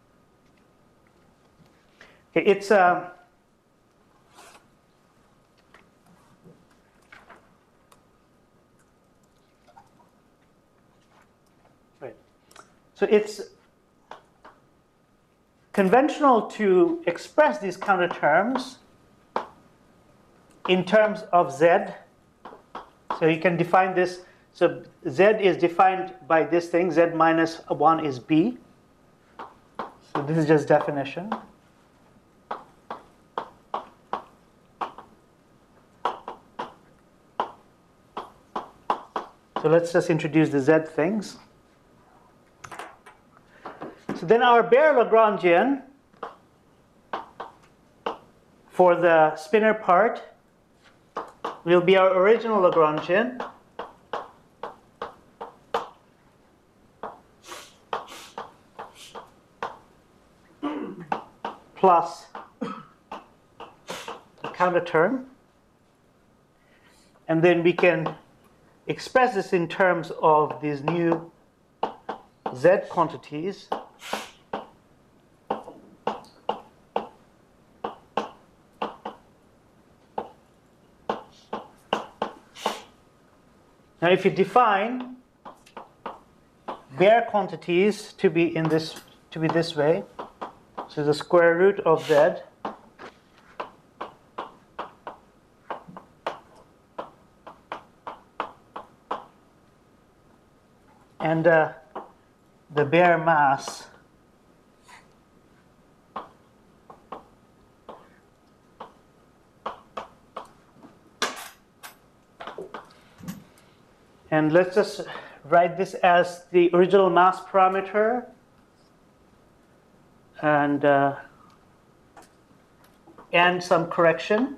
Okay, it's right. So it's conventional to express these counter terms in terms of Z. So you can define this. So Z is defined by this thing. Z minus 1 is B. So this is just definition. So let's just introduce the Z things. So then our bare Lagrangian for the spinor part will be our original Lagrangian plus the counter term. And then we can express this in terms of these new Z quantities. Now, if you define bare quantities to be this way, so the square root of Z and the bare mass and let's just write this as the original mass parameter and some correction.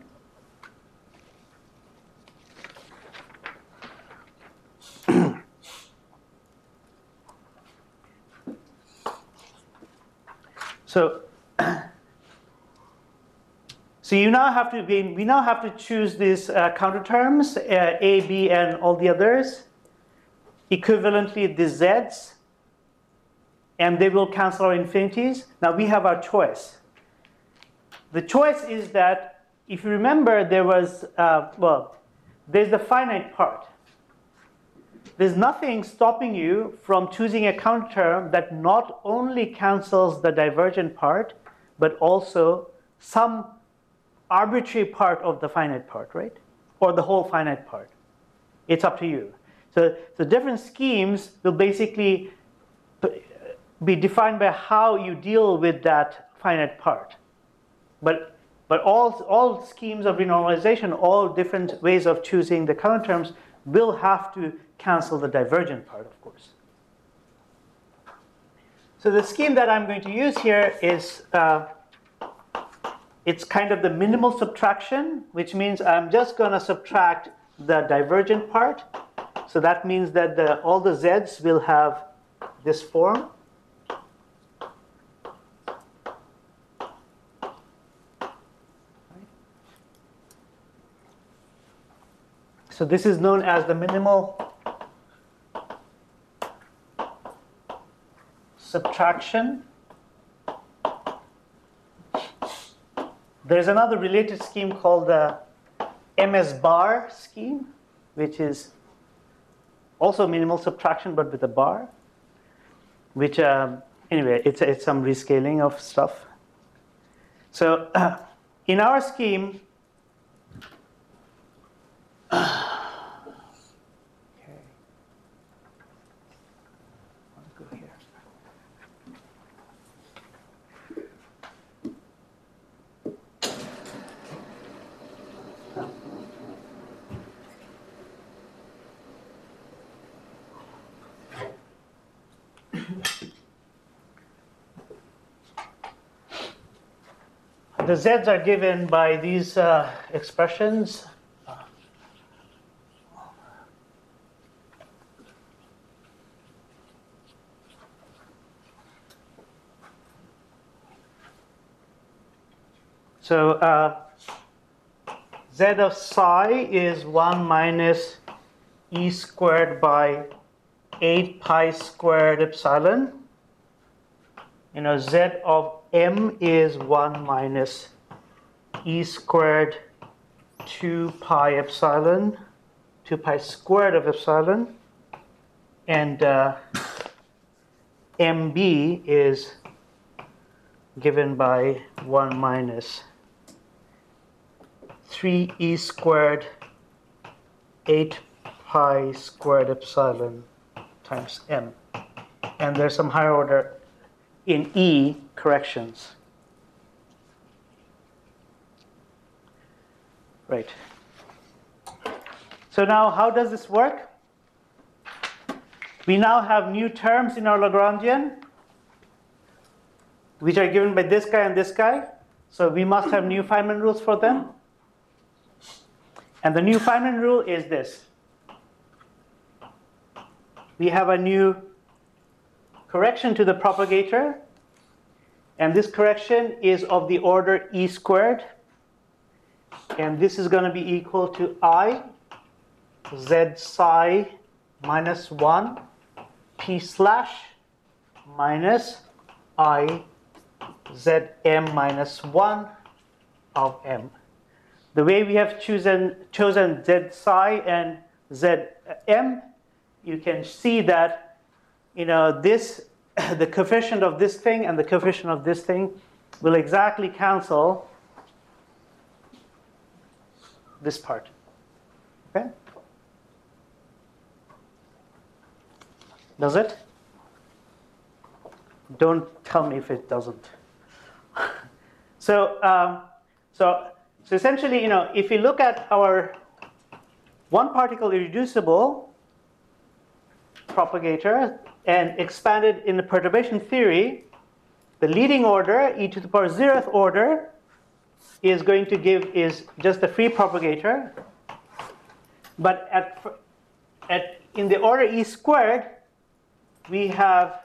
So we now have to choose these counter terms, A, B, and all the others, equivalently the Z's, and they will cancel our infinities. Now we have our choice. The choice is that, if you remember, there was, there's the finite part. There's nothing stopping you from choosing a counter term that not only cancels the divergent part, but also some arbitrary part of the finite part, right? Or the whole finite part. It's up to you. So the different schemes will basically be defined by how you deal with that finite part. But all schemes of renormalization, all different ways of choosing the counter terms will have to cancel the divergent part, of course. So the scheme that I'm going to use here is it's kind of the minimal subtraction, which means I'm just going to subtract the divergent part. So that means that all the Z's will have this form. So this is known as the minimal subtraction. There's another related scheme called the MS bar scheme, which is also minimal subtraction but with a bar, which anyway, it's some rescaling of stuff. So in our scheme, okay, I'll go here. The z's are given by these expressions. So z of psi is 1 minus e squared by 8 pi squared epsilon. You know, z of m is 1 minus e squared 2 pi epsilon, 2 pi squared of epsilon. And mb is given by 1 minus 3e squared 8 pi squared epsilon times m. And there's some higher order in E corrections. Right. So now how does this work? We now have new terms in our Lagrangian, which are given by this guy and this guy. So we must have new Feynman rules for them. And the new Feynman rule is this. We have a new correction to the propagator, and this correction is of the order e squared, and this is going to be equal to I z psi minus 1 p slash minus I z m minus 1 of m. The way we have chosen z psi and z m, you can see that this, the coefficient of this thing and the coefficient of this thing will exactly cancel this part. Okay? Does it? Don't tell me if it doesn't. So essentially, if you look at our one particle irreducible propagator and expand it in the perturbation theory, the leading order, e to the power 0th order, is going to give is just a free propagator. But in the order e squared, we have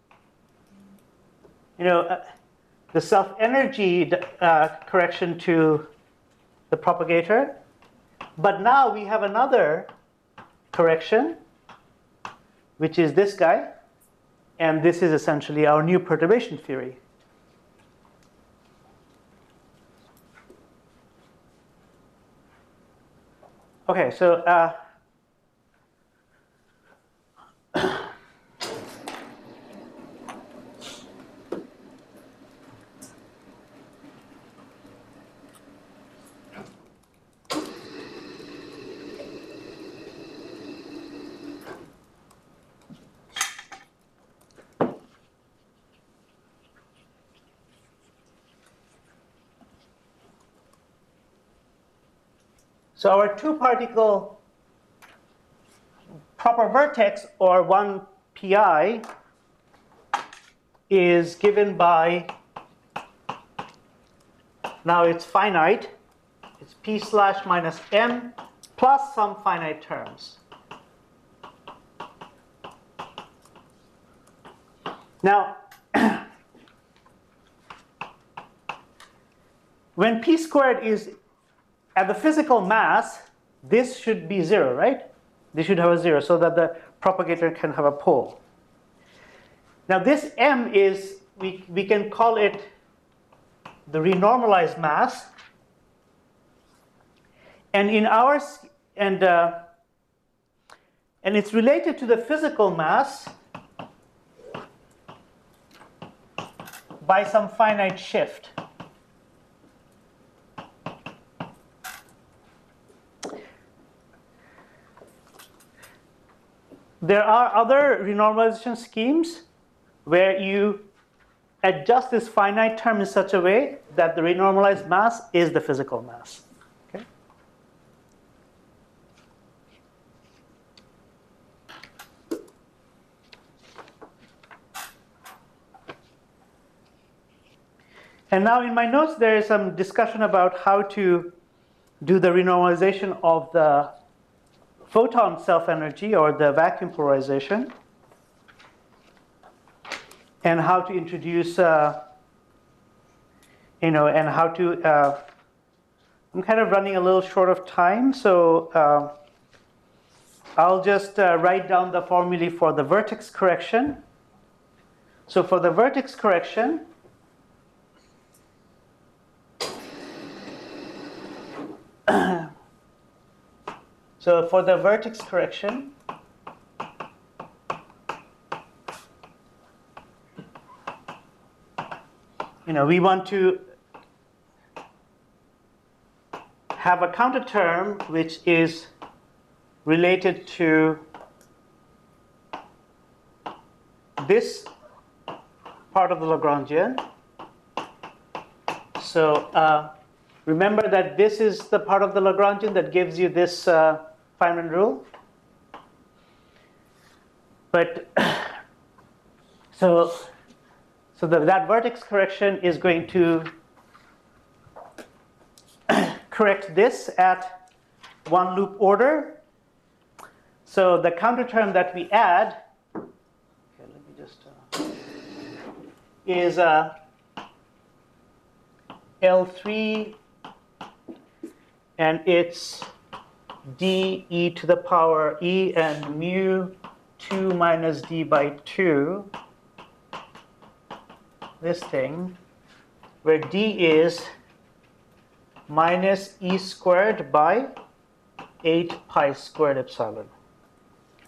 the self-energy correction to the propagator. But now we have another correction, which is this guy, and this is essentially our new perturbation theory. Okay, so so our two-particle proper vertex, or 1 pi, is given by, now it's finite, it's p slash minus m plus some finite terms. Now, when p squared is at the physical mass, this should be 0, right? This should have a 0 so that the propagator can have a pole. Now this m is, we can call it the renormalized mass. And in ours, and it's related to the physical mass by some finite shift. There are other renormalization schemes where you adjust this finite term in such a way that the renormalized mass is the physical mass. Okay? And now in my notes there is some discussion about how to do the renormalization of the photon self-energy or the vacuum polarization, and how to introduce, and how to, I'm kind of running a little short of time, so I'll just write down the formulae for the vertex correction. So for the vertex correction, we want to have a counter term which is related to this part of the Lagrangian. So remember that this is the part of the Lagrangian that gives you this Feynman rule. But so that vertex correction is going to correct this at one loop order. So the counter term that we add, okay, let me just is L3, and it's d e to the power e and mu 2 minus d by 2. This thing, where d is minus e squared by 8 pi squared epsilon. Okay.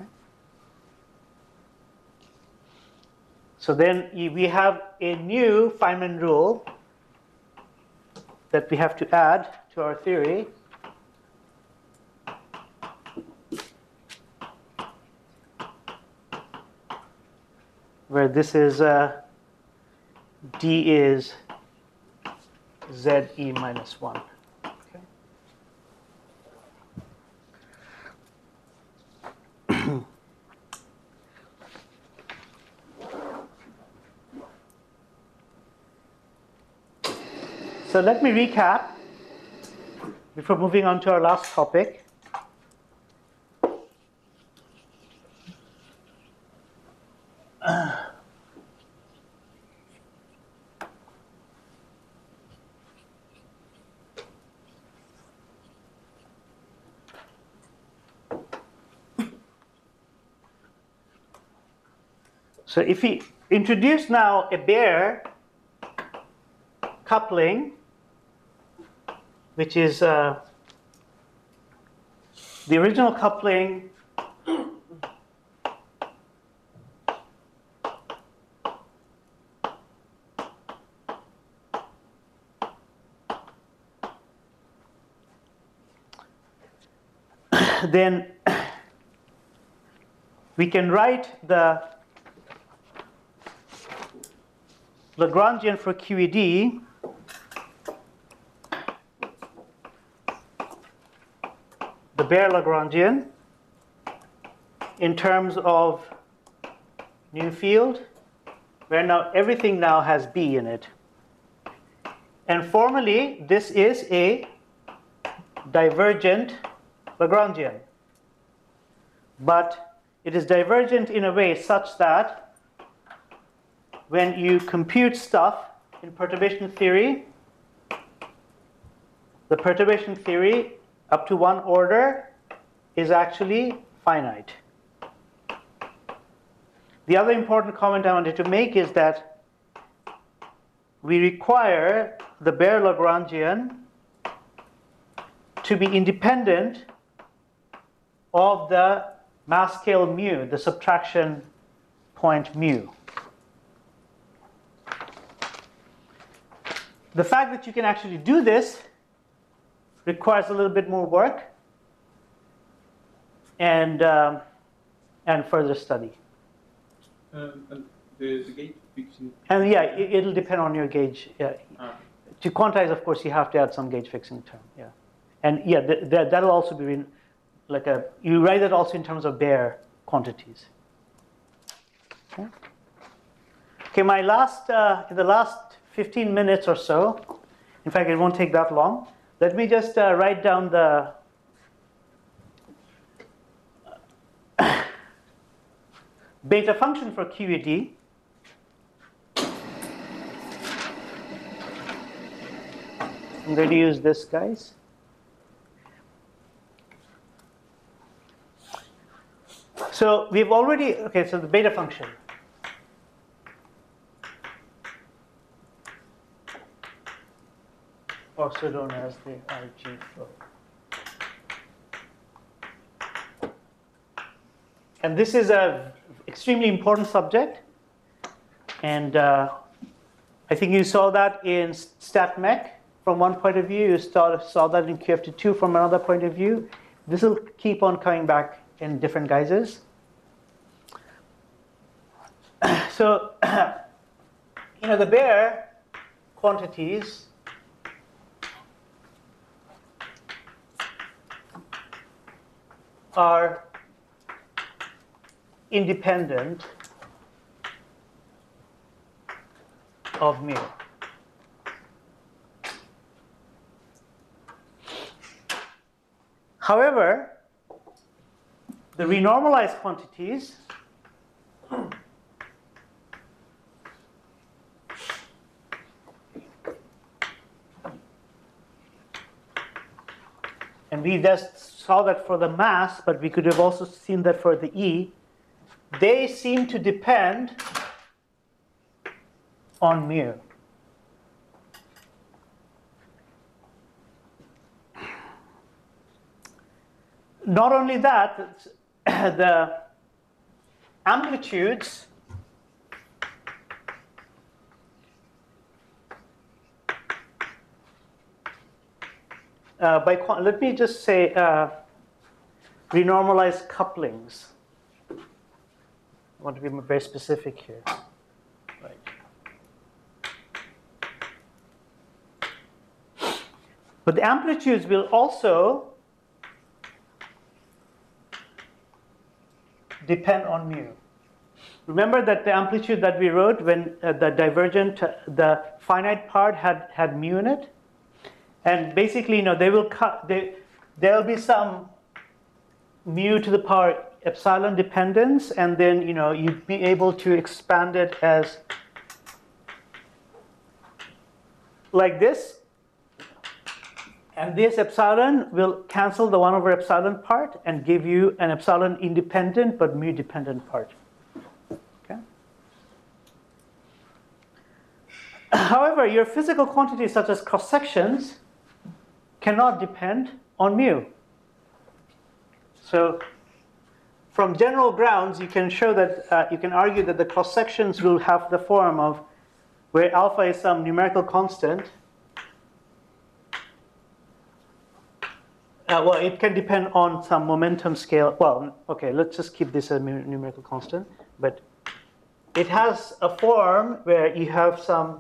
So then we have a new Feynman rule that we have to add to our theory. Where this is d is ze minus 1. Okay. So let me recap before moving on to our last topic. So if we introduce now a Baire coupling, which is the original coupling then we can write the Lagrangian for QED the Baire Lagrangian in terms of new field, where now everything now has B in it. And formally, this is a divergent Lagrangian. But it is divergent in a way such that when you compute stuff in perturbation theory, the perturbation theory up to one order is actually finite. The other important comment I wanted to make is that we require the bare Lagrangian to be independent of the mass scale mu, the subtraction point mu. The fact that you can actually do this requires a little bit more work and further study. And the gauge fixing. And yeah, it'll depend on your gauge. Yeah. To quantize, of course, you have to add some gauge fixing term. Yeah, and yeah, that'll also be like you write it also in terms of bare quantities. Okay. Okay, my last in the last 15 minutes or so, in fact, it won't take that long. Let me just write down the beta function for QED. I'm going to use this, guys. So we've already, okay, so the beta function. Also known as the RG flow. And this is an extremely important subject. And I think you saw that in StatMech from one point of view. You saw that in QFT2 from another point of view. This will keep on coming back in different guises. So, the bare quantities are independent of mu. However, the renormalized quantities and we just saw that for the mass, but we could have also seen that for the E, they seem to depend on mu. Not only that, the amplitudes let me just say renormalized couplings. I want to be very specific here. Right. But the amplitudes will also depend on mu. Remember that the amplitude that we wrote when the divergent, the finite part had mu in it, and basically, they will there will be some mu to the power epsilon dependence, and then you'd be able to expand it as like this, and this epsilon will cancel the 1 over epsilon part and give you an epsilon independent but mu dependent part. Okay. However, your physical quantities such as cross sections cannot depend on mu. So from general grounds, you can show that you can argue that the cross sections will have the form of where alpha is some numerical constant. Well, it can depend on some momentum scale. Well, okay, let's just keep this a numerical constant. But it has a form where you have some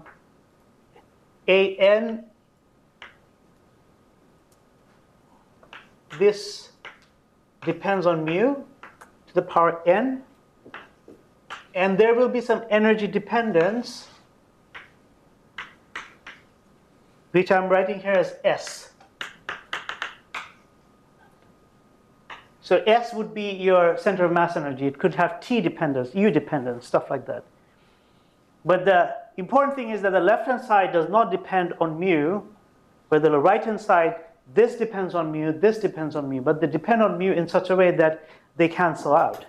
an. This depends on mu to the power n. And there will be some energy dependence, which I'm writing here as S. So S would be your center of mass energy. It could have T dependence, U dependence, stuff like that. But the important thing is that the left-hand side does not depend on mu, but the right-hand side this depends on mu, this depends on mu, but they depend on mu in such a way that they cancel out.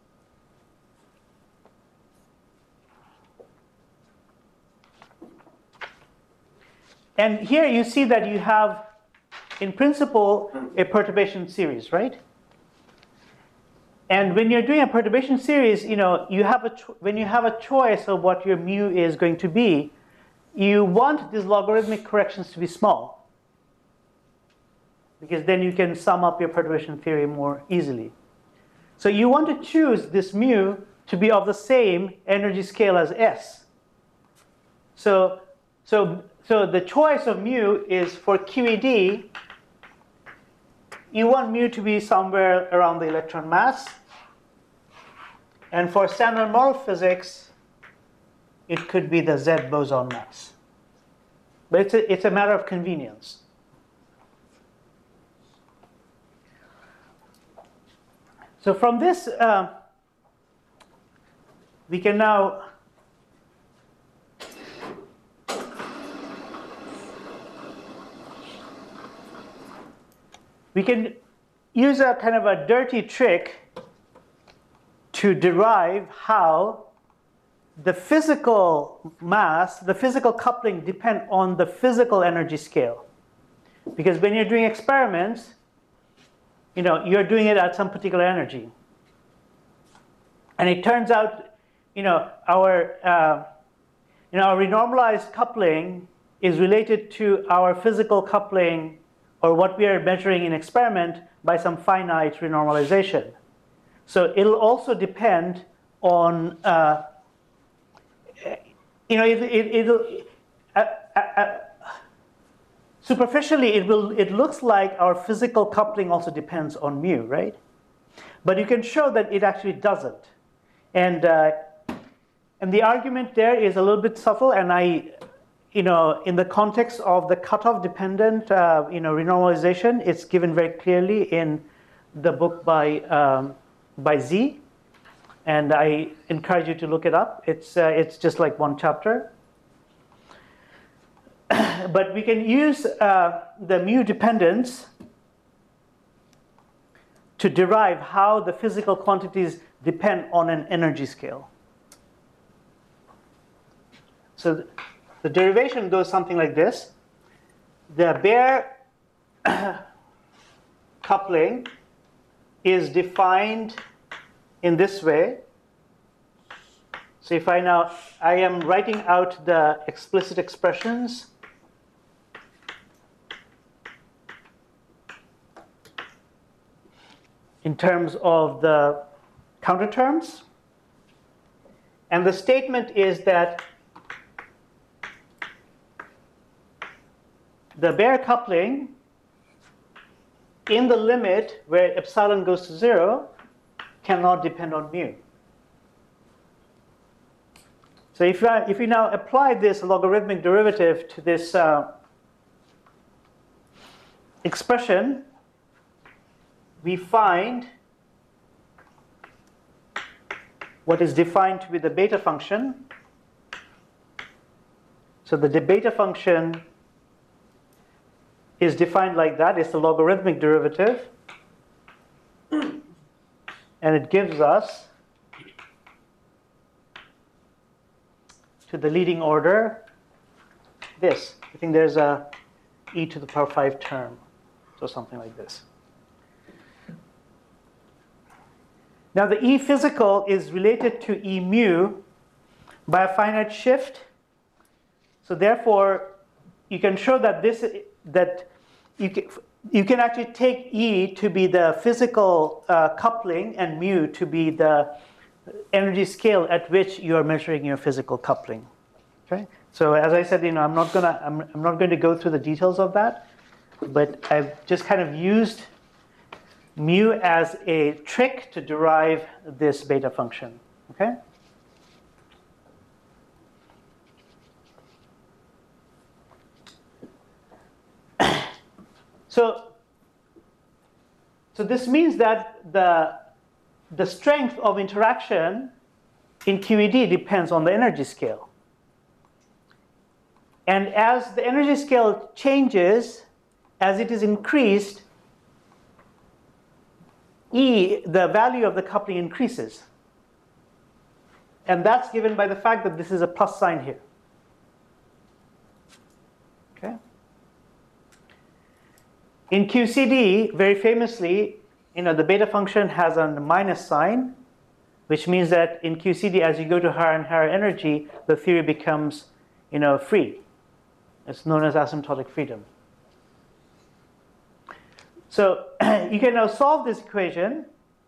And here you see that you have, in principle, a perturbation series, right? And when you're doing a perturbation series, you have when you have a choice of what your mu is going to be, you want these logarithmic corrections to be small, because then you can sum up your perturbation theory more easily. So you want to choose this mu to be of the same energy scale as S. So the choice of mu is for QED, you want mu to be somewhere around the electron mass. And for standard model physics, it could be the Z boson mass. But it's a matter of convenience. So from this, we can now use a kind of a dirty trick to derive how the physical mass, the physical coupling depend on the physical energy scale. Because when you're doing experiments, you're doing it at some particular energy. And it turns out, our renormalized coupling is related to our physical coupling, or what we are measuring in experiment, by some finite renormalization. So it'll also depend on, superficially it looks like our physical coupling also depends on mu, right? But you can show that it actually doesn't. And the argument there is a little bit subtle, and in the context of the cutoff dependent, renormalization, it's given very clearly in the book by Z, and I encourage you to look it up. It's just like one chapter. But we can use the mu dependence to derive how the physical quantities depend on an energy scale. So the derivation goes something like this. The bare coupling is defined in this way. So if I am writing out the explicit expressions. In terms of the counter terms. And the statement is that the bare coupling in the limit where epsilon goes to 0 cannot depend on mu. So if you now apply this logarithmic derivative to this expression, we find what is defined to be the beta function. So the beta function is defined like that. It's the logarithmic derivative. And it gives us, to the leading order, this. I think there's a e to the power 5 term. So something like this. Now the E physical is related to E mu by a finite shift. So therefore, you can show that you can actually take E to be the physical coupling and mu to be the energy scale at which you are measuring your physical coupling. Okay. So as I said, I'm not going to go through the details of that, but I've just kind of used mu as a trick to derive this beta function. Okay? So this means that the strength of interaction in QED depends on the energy scale. And as the energy scale changes as it is increased, E, the value of the coupling increases. And that's given by the fact that this is a plus sign here. Okay? In QCD, very famously, the beta function has a minus sign, which means that in QCD, as you go to higher and higher energy, the theory becomes, free. It's known as asymptotic freedom. So you can now solve this equation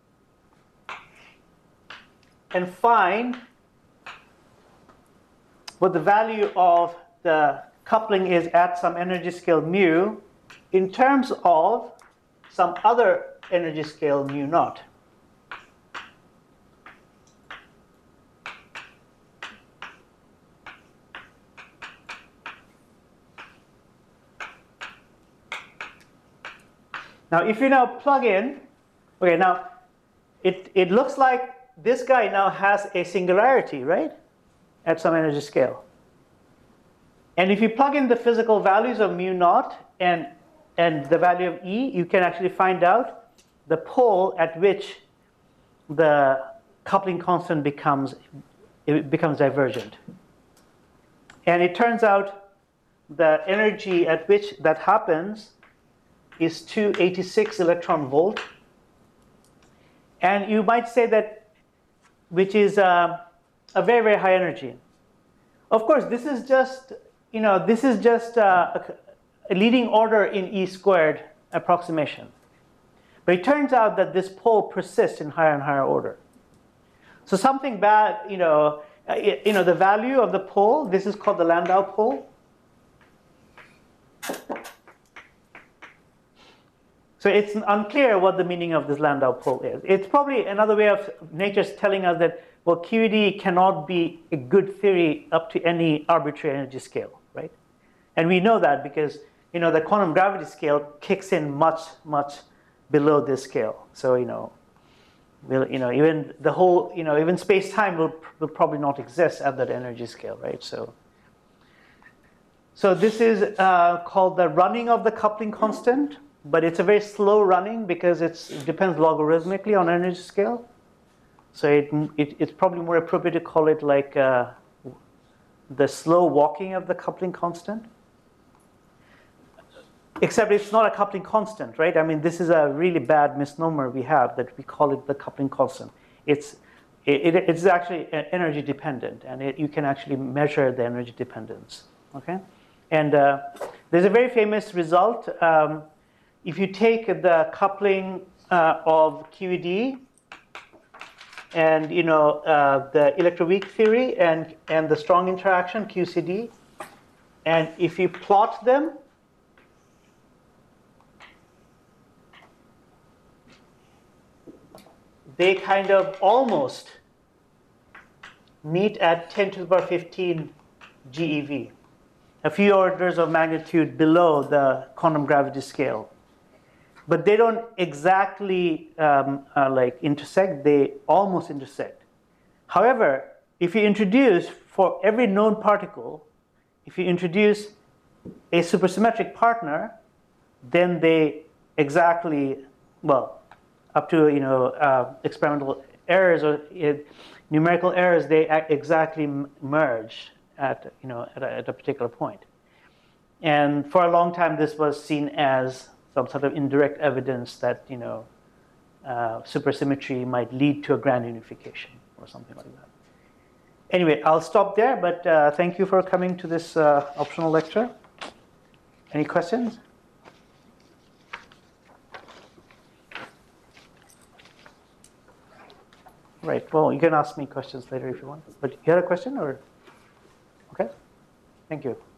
and find what the value of the coupling is at some energy scale mu in terms of some other energy scale mu naught. Now, if you now plug in, okay, now it looks like this guy now has a singularity, right, at some energy scale. And if you plug in the physical values of mu naught and the value of E, you can actually find out the pole at which the coupling constant becomes divergent. And it turns out the energy at which that happens is 286 electron volt. And you might say that, which is a very, very high energy. Of course, this is just, a leading order in E squared approximation. But it turns out that this pole persists in higher and higher order. So something bad, the value of the pole, this is called the Landau pole. So it's unclear what the meaning of this Landau pole is. It's probably another way of nature's telling us that, well, QED cannot be a good theory up to any arbitrary energy scale, right? And we know that because, the quantum gravity scale kicks in much, much below this scale. So, even the whole, even space-time will probably not exist at that energy scale, right? So this is called the running of the coupling constant. But it's a very slow running because it depends logarithmically on energy scale. So it's probably more appropriate to call it like the slow walking of the coupling constant. Except it's not a coupling constant, right? I mean, this is a really bad misnomer we have that we call it the coupling constant. It's actually energy dependent, and you can actually measure the energy dependence. Okay, and there's a very famous result. If you take the coupling of QED and the electroweak theory and the strong interaction QCD, and if you plot them, they kind of almost meet at 10 to the power 15 GeV, a few orders of magnitude below the quantum gravity scale. But they don't exactly intersect, they almost intersect. However, if you introduce, for every known particle, if you introduce a supersymmetric partner, then they exactly, up to experimental errors or numerical errors, they exactly merge at a particular point. And for a long time, this was seen as some sort of indirect evidence that supersymmetry might lead to a grand unification or something like that. Anyway, I'll stop there, but thank you for coming to this optional lecture. Any questions? Right, well, you can ask me questions later if you want. But you had a question or? Okay, thank you.